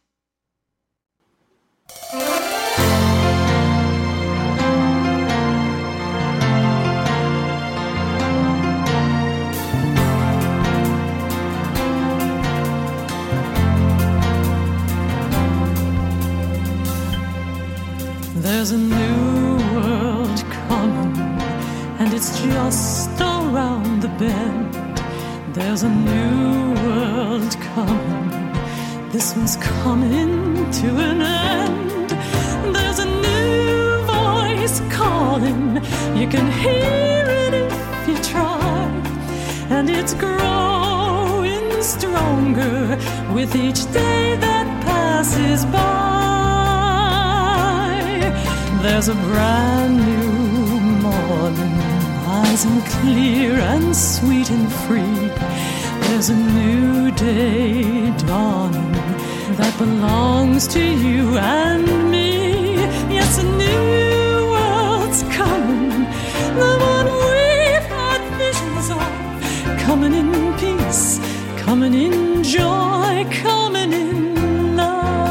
There's a new world coming, and it's just around the bend. There's a new world coming, this one's coming to an end. There's a new voice calling, you can hear it if you try, and it's growing stronger with each day that passes by. There's a brand new morning, rising clear and sweet and free. There's a new day dawning that belongs to you and me. Yes, a new world's coming, the one we've had visions of, coming in peace, coming in joy, coming in love.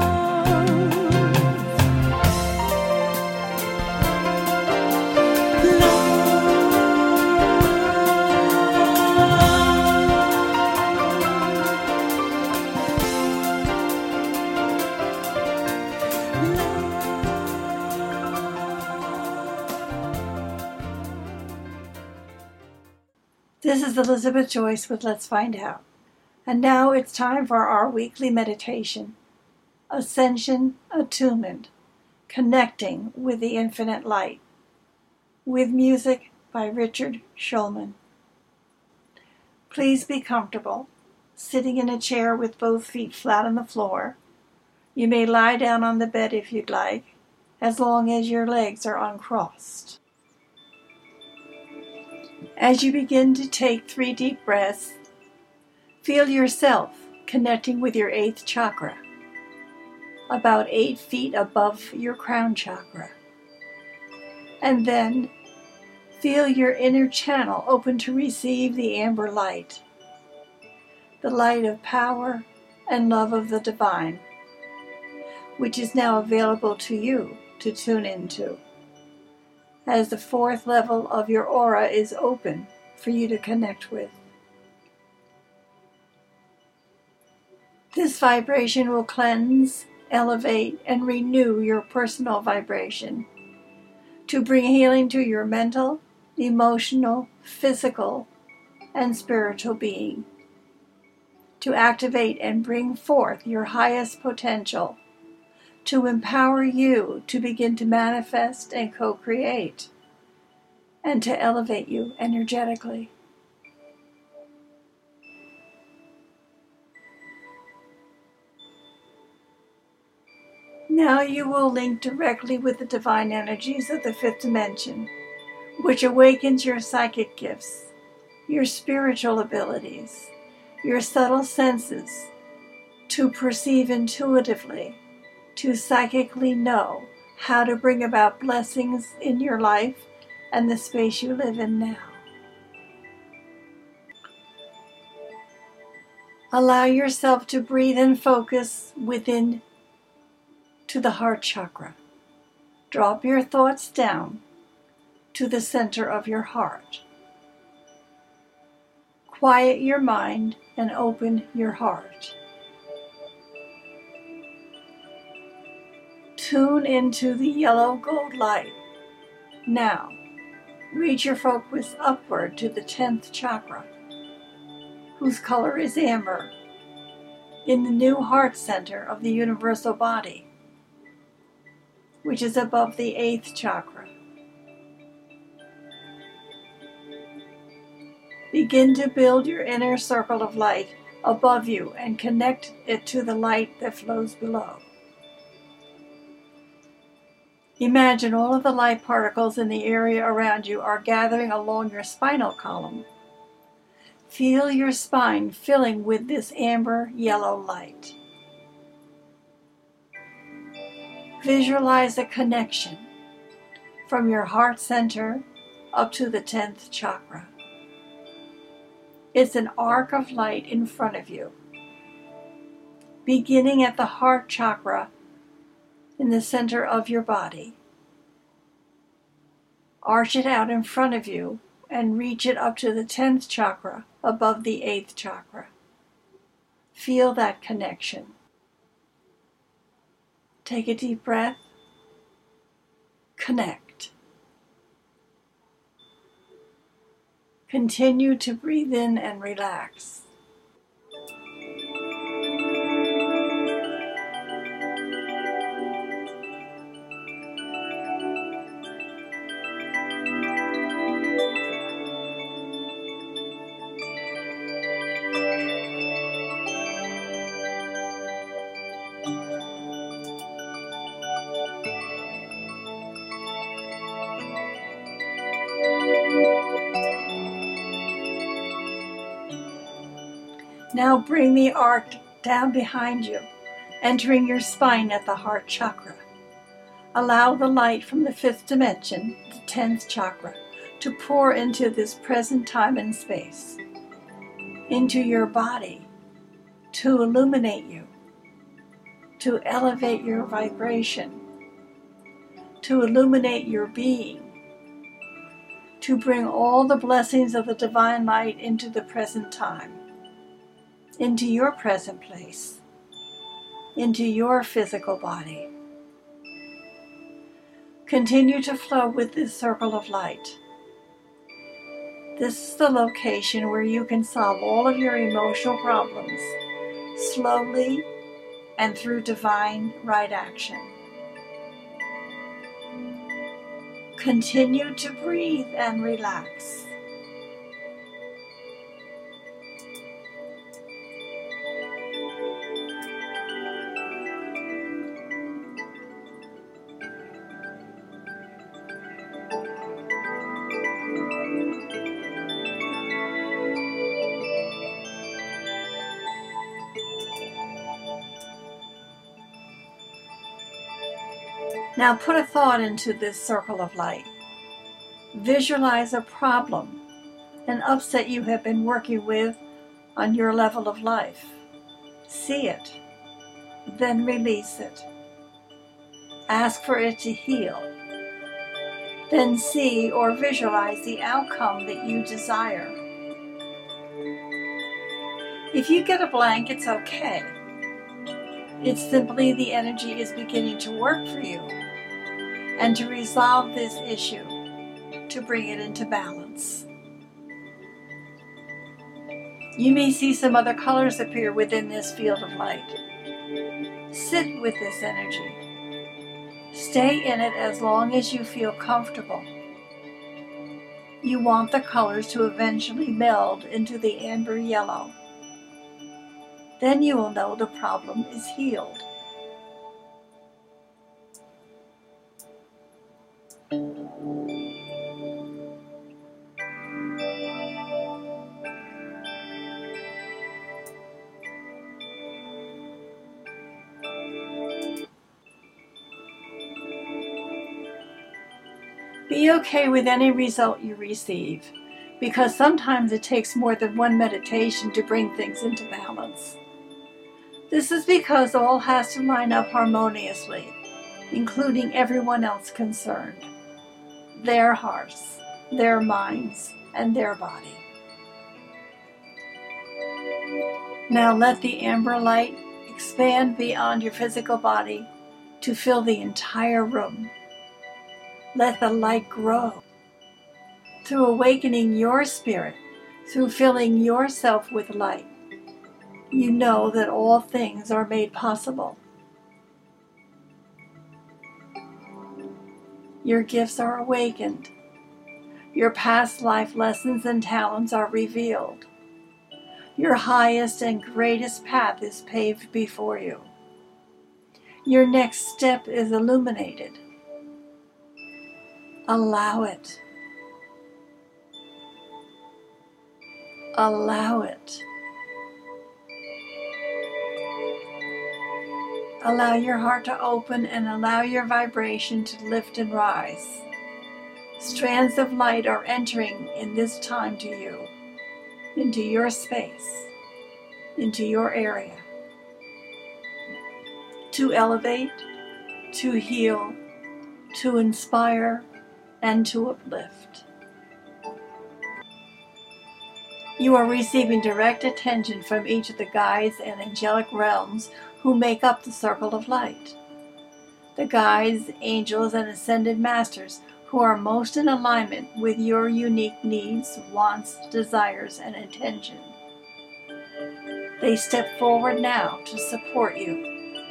This is Elizabeth Joyce with Let's Find Out. And now it's time for our weekly meditation, Ascension Attunement, Connecting with the Infinite Light, with music by Richard Shulman. Please be comfortable, sitting in a chair with both feet flat on the floor. You may lie down on the bed if you'd like, as long as your legs are uncrossed. As you begin to take three deep breaths, feel yourself connecting with your eighth chakra, about eight feet above your crown chakra. And then feel your inner channel open to receive the amber light. the light of power and love of the divine, which is now available to you to tune into, as the fourth level of your aura is open for you to connect with. This vibration will cleanse, elevate, and renew your personal vibration to bring healing to your mental, emotional, physical, and spiritual being, to activate and bring forth your highest potential, to empower you to begin to manifest and co-create, and to elevate you energetically. Now you will link directly with the divine energies of the fifth dimension, which awakens your psychic gifts, your spiritual abilities, your subtle senses, to perceive intuitively, to psychically know how to bring about blessings in your life and the space you live in now. Allow yourself to breathe and focus within to the heart chakra. Drop your thoughts down to the center of your heart. Quiet your mind and open your heart. Tune into the yellow gold light. Now, reach your focus upward to the tenth chakra, whose color is amber, in the new heart center of the universal body, which is above the eighth chakra. Begin to build your inner circle of light above you and connect it to the light that flows below. Imagine all of the light particles in the area around you are gathering along your spinal column. Feel your spine filling with this amber yellow light. Visualize a connection from your heart center up to the tenth chakra. It's an arc of light in front of you, beginning at the heart chakra in the center of your body. Arch it out in front of you and reach it up to the tenth chakra above the eighth chakra. Feel that connection. Take a deep breath. Connect. Continue to breathe in and relax. Now bring the arc down behind you, entering your spine at the heart chakra. Allow the light from the fifth dimension, the tenth chakra, to pour into this present time and space, into your body, to illuminate you, to elevate your vibration, to illuminate your being, to bring all the blessings of the divine light into the present time, into your present place, into your physical body. Continue to flow with this circle of light. This is the location where you can solve all of your emotional problems slowly and through divine right action. Continue to breathe and relax. Now put a thought into this circle of light. Visualize a problem, an upset you have been working with on your level of life. See it, then release it. Ask for it to heal. Then see or visualize the outcome that you desire. If you get a blank, it's okay. It's simply the energy is beginning to work for you and to resolve this issue, to bring it into balance. You may see some other colors appear within this field of light. Sit with this energy. Stay in it as long as you feel comfortable. You want the colors to eventually meld into the amber yellow. Then you will know the problem is healed. Be okay with any result you receive, because sometimes it takes more than one meditation to bring things into balance. This is because all has to line up harmoniously, including everyone else concerned, their hearts, their minds, and their body. Now let the amber light expand beyond your physical body to fill the entire room. Let the light grow. Through awakening your spirit, through filling yourself with light, you know that all things are made possible. Your gifts are awakened. Your past life lessons and talents are revealed. Your highest and greatest path is paved before you. Your next step is illuminated. Allow it. Allow it. Allow your heart to open and allow your vibration to lift and rise. Strands of light are entering in this time to you, into your space, into your area, to elevate, to heal, to inspire, and to uplift. You are receiving direct attention from each of the guides and angelic realms who make up the circle of light. The guides, angels, and ascended masters who are most in alignment with your unique needs, wants, desires, and intention. They step forward now to support you.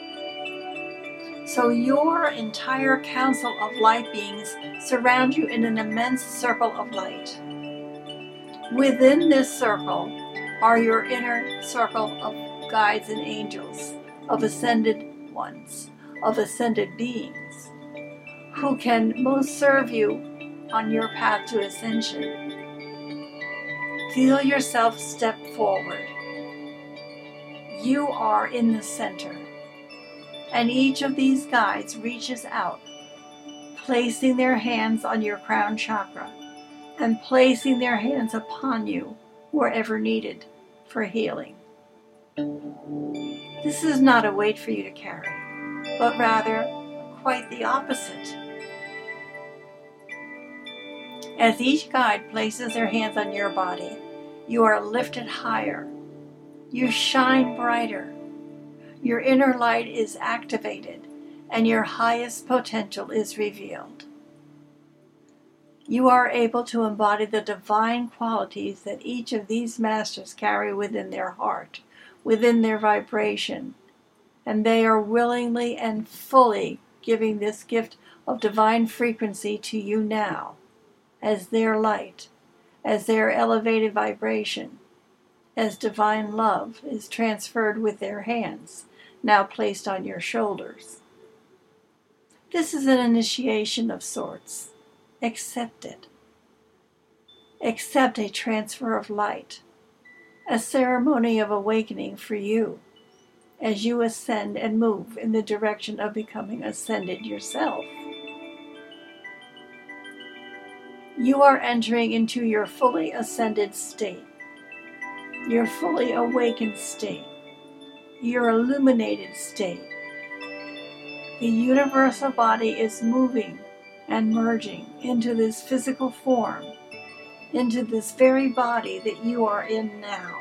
So your entire council of light beings surround you in an immense circle of light. Within this circle are your inner circle of guides and angels, of ascended ones, of ascended beings, who can most serve you on your path to ascension. Feel yourself step forward. You are in the center, and each of these guides reaches out, placing their hands on your crown chakra and placing their hands upon you wherever needed for healing. This is not a weight for you to carry, but rather quite the opposite. As each guide places their hands on your body, you are lifted higher. You shine brighter. Your inner light is activated, and your highest potential is revealed. You are able to embody the divine qualities that each of these masters carry within their heart, within their vibration, and they are willingly and fully giving this gift of divine frequency to you now, as their light, as their elevated vibration, as divine love is transferred with their hands, now placed on your shoulders. This is an initiation of sorts. Accept it. Accept a transfer of light, a ceremony of awakening for you as you ascend and move in the direction of becoming ascended yourself. You are entering into your fully ascended state. your fully awakened state, your illuminated state. The universal body is moving and merging into this physical form, into this very body that you are in now.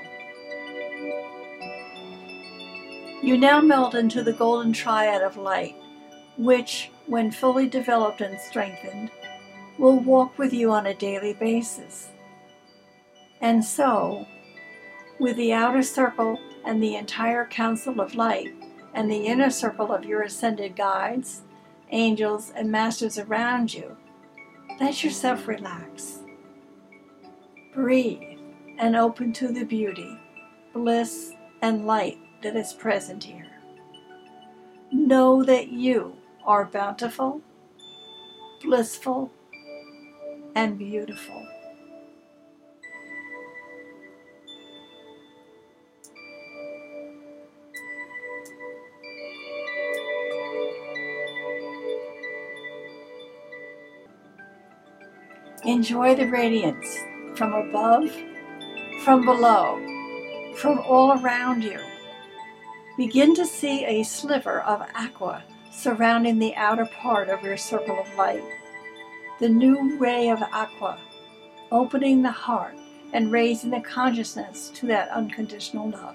You now melt into the golden triad of light, which, when fully developed and strengthened, will walk with you on a daily basis. And so, with the outer circle and the entire council of light, and the inner circle of your ascended guides, angels, and masters around you, let yourself relax. Breathe and open to the beauty, bliss, and light that is present here. Know that you are bountiful, blissful, and beautiful. Enjoy the radiance from above, from below, from all around you. Begin to see a sliver of aqua surrounding the outer part of your circle of light. The new ray of aqua, opening the heart and raising the consciousness to that unconditional love.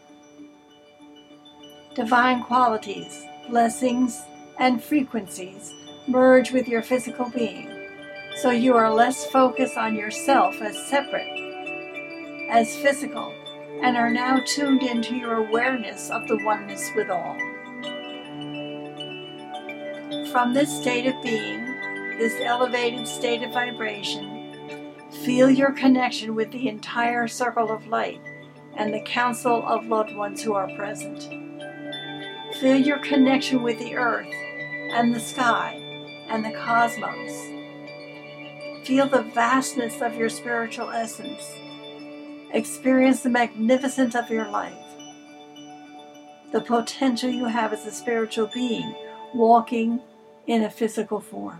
Divine qualities, blessings, and frequencies merge with your physical being, so you are less focused on yourself as separate, as physical, and are now tuned into your awareness of the oneness with all. From this state of being, this elevated state of vibration, feel your connection with the entire circle of light and the council of loved ones who are present. Feel your connection with the earth and the sky and the cosmos. Feel the vastness of your spiritual essence. Experience the magnificence of your life, the potential you have as a spiritual being walking in a physical form.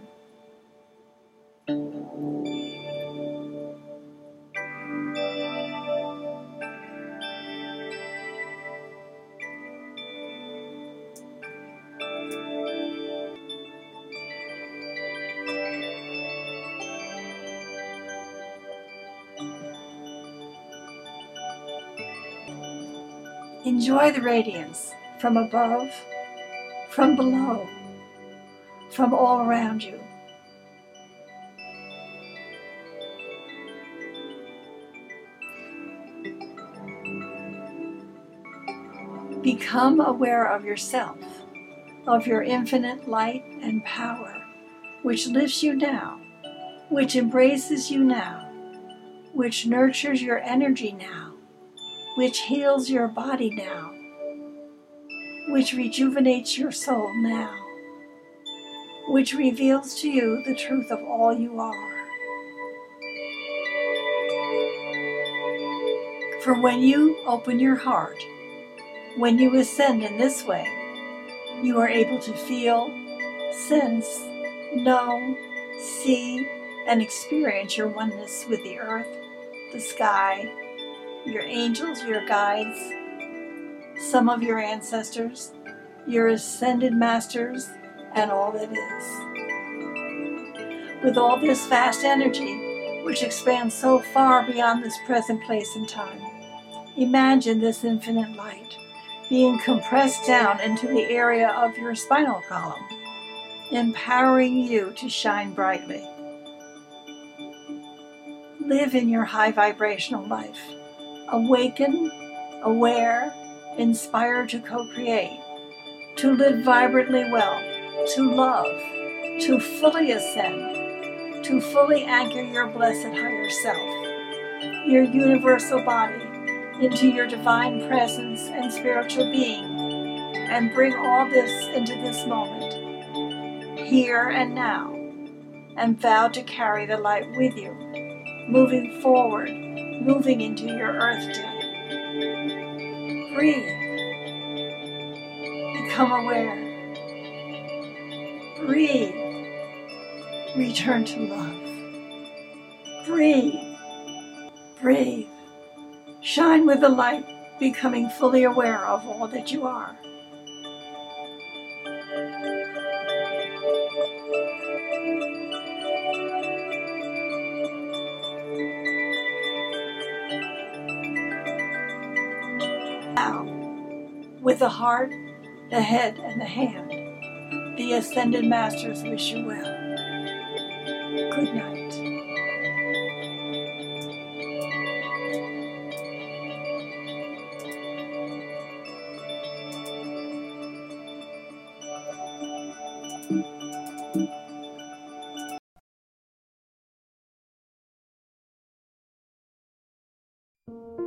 Enjoy the radiance from above, from below, from all around you. Become aware of yourself, of your infinite light and power, which lifts you now, which embraces you now, which nurtures your energy now, which heals your body now, which rejuvenates your soul now, which reveals to you the truth of all you are. For when you open your heart, when you ascend in this way, you are able to feel, sense, know, see, and experience your oneness with the earth, the sky, your angels, your guides, some of your ancestors, your ascended masters, and all that is. With all this vast energy, which expands so far beyond this present place and time, imagine this infinite light being compressed down into the area of your spinal column, empowering you to shine brightly. Live in your high vibrational life. Awaken, aware, inspired to co-create, to live vibrantly well, to love, to fully ascend, to fully anchor your blessed higher self, your universal body, into your divine presence and spiritual being, and bring all this into this moment, here and now, and vow to carry the light with you, moving forward, moving into your Earth Day. Breathe. Become aware. Breathe. Return to love. Breathe. Breathe. Shine with the light, becoming fully aware of all that you are. Now, with the heart, the head, and the hand, the Ascended Masters wish you well. Good night. Thank you.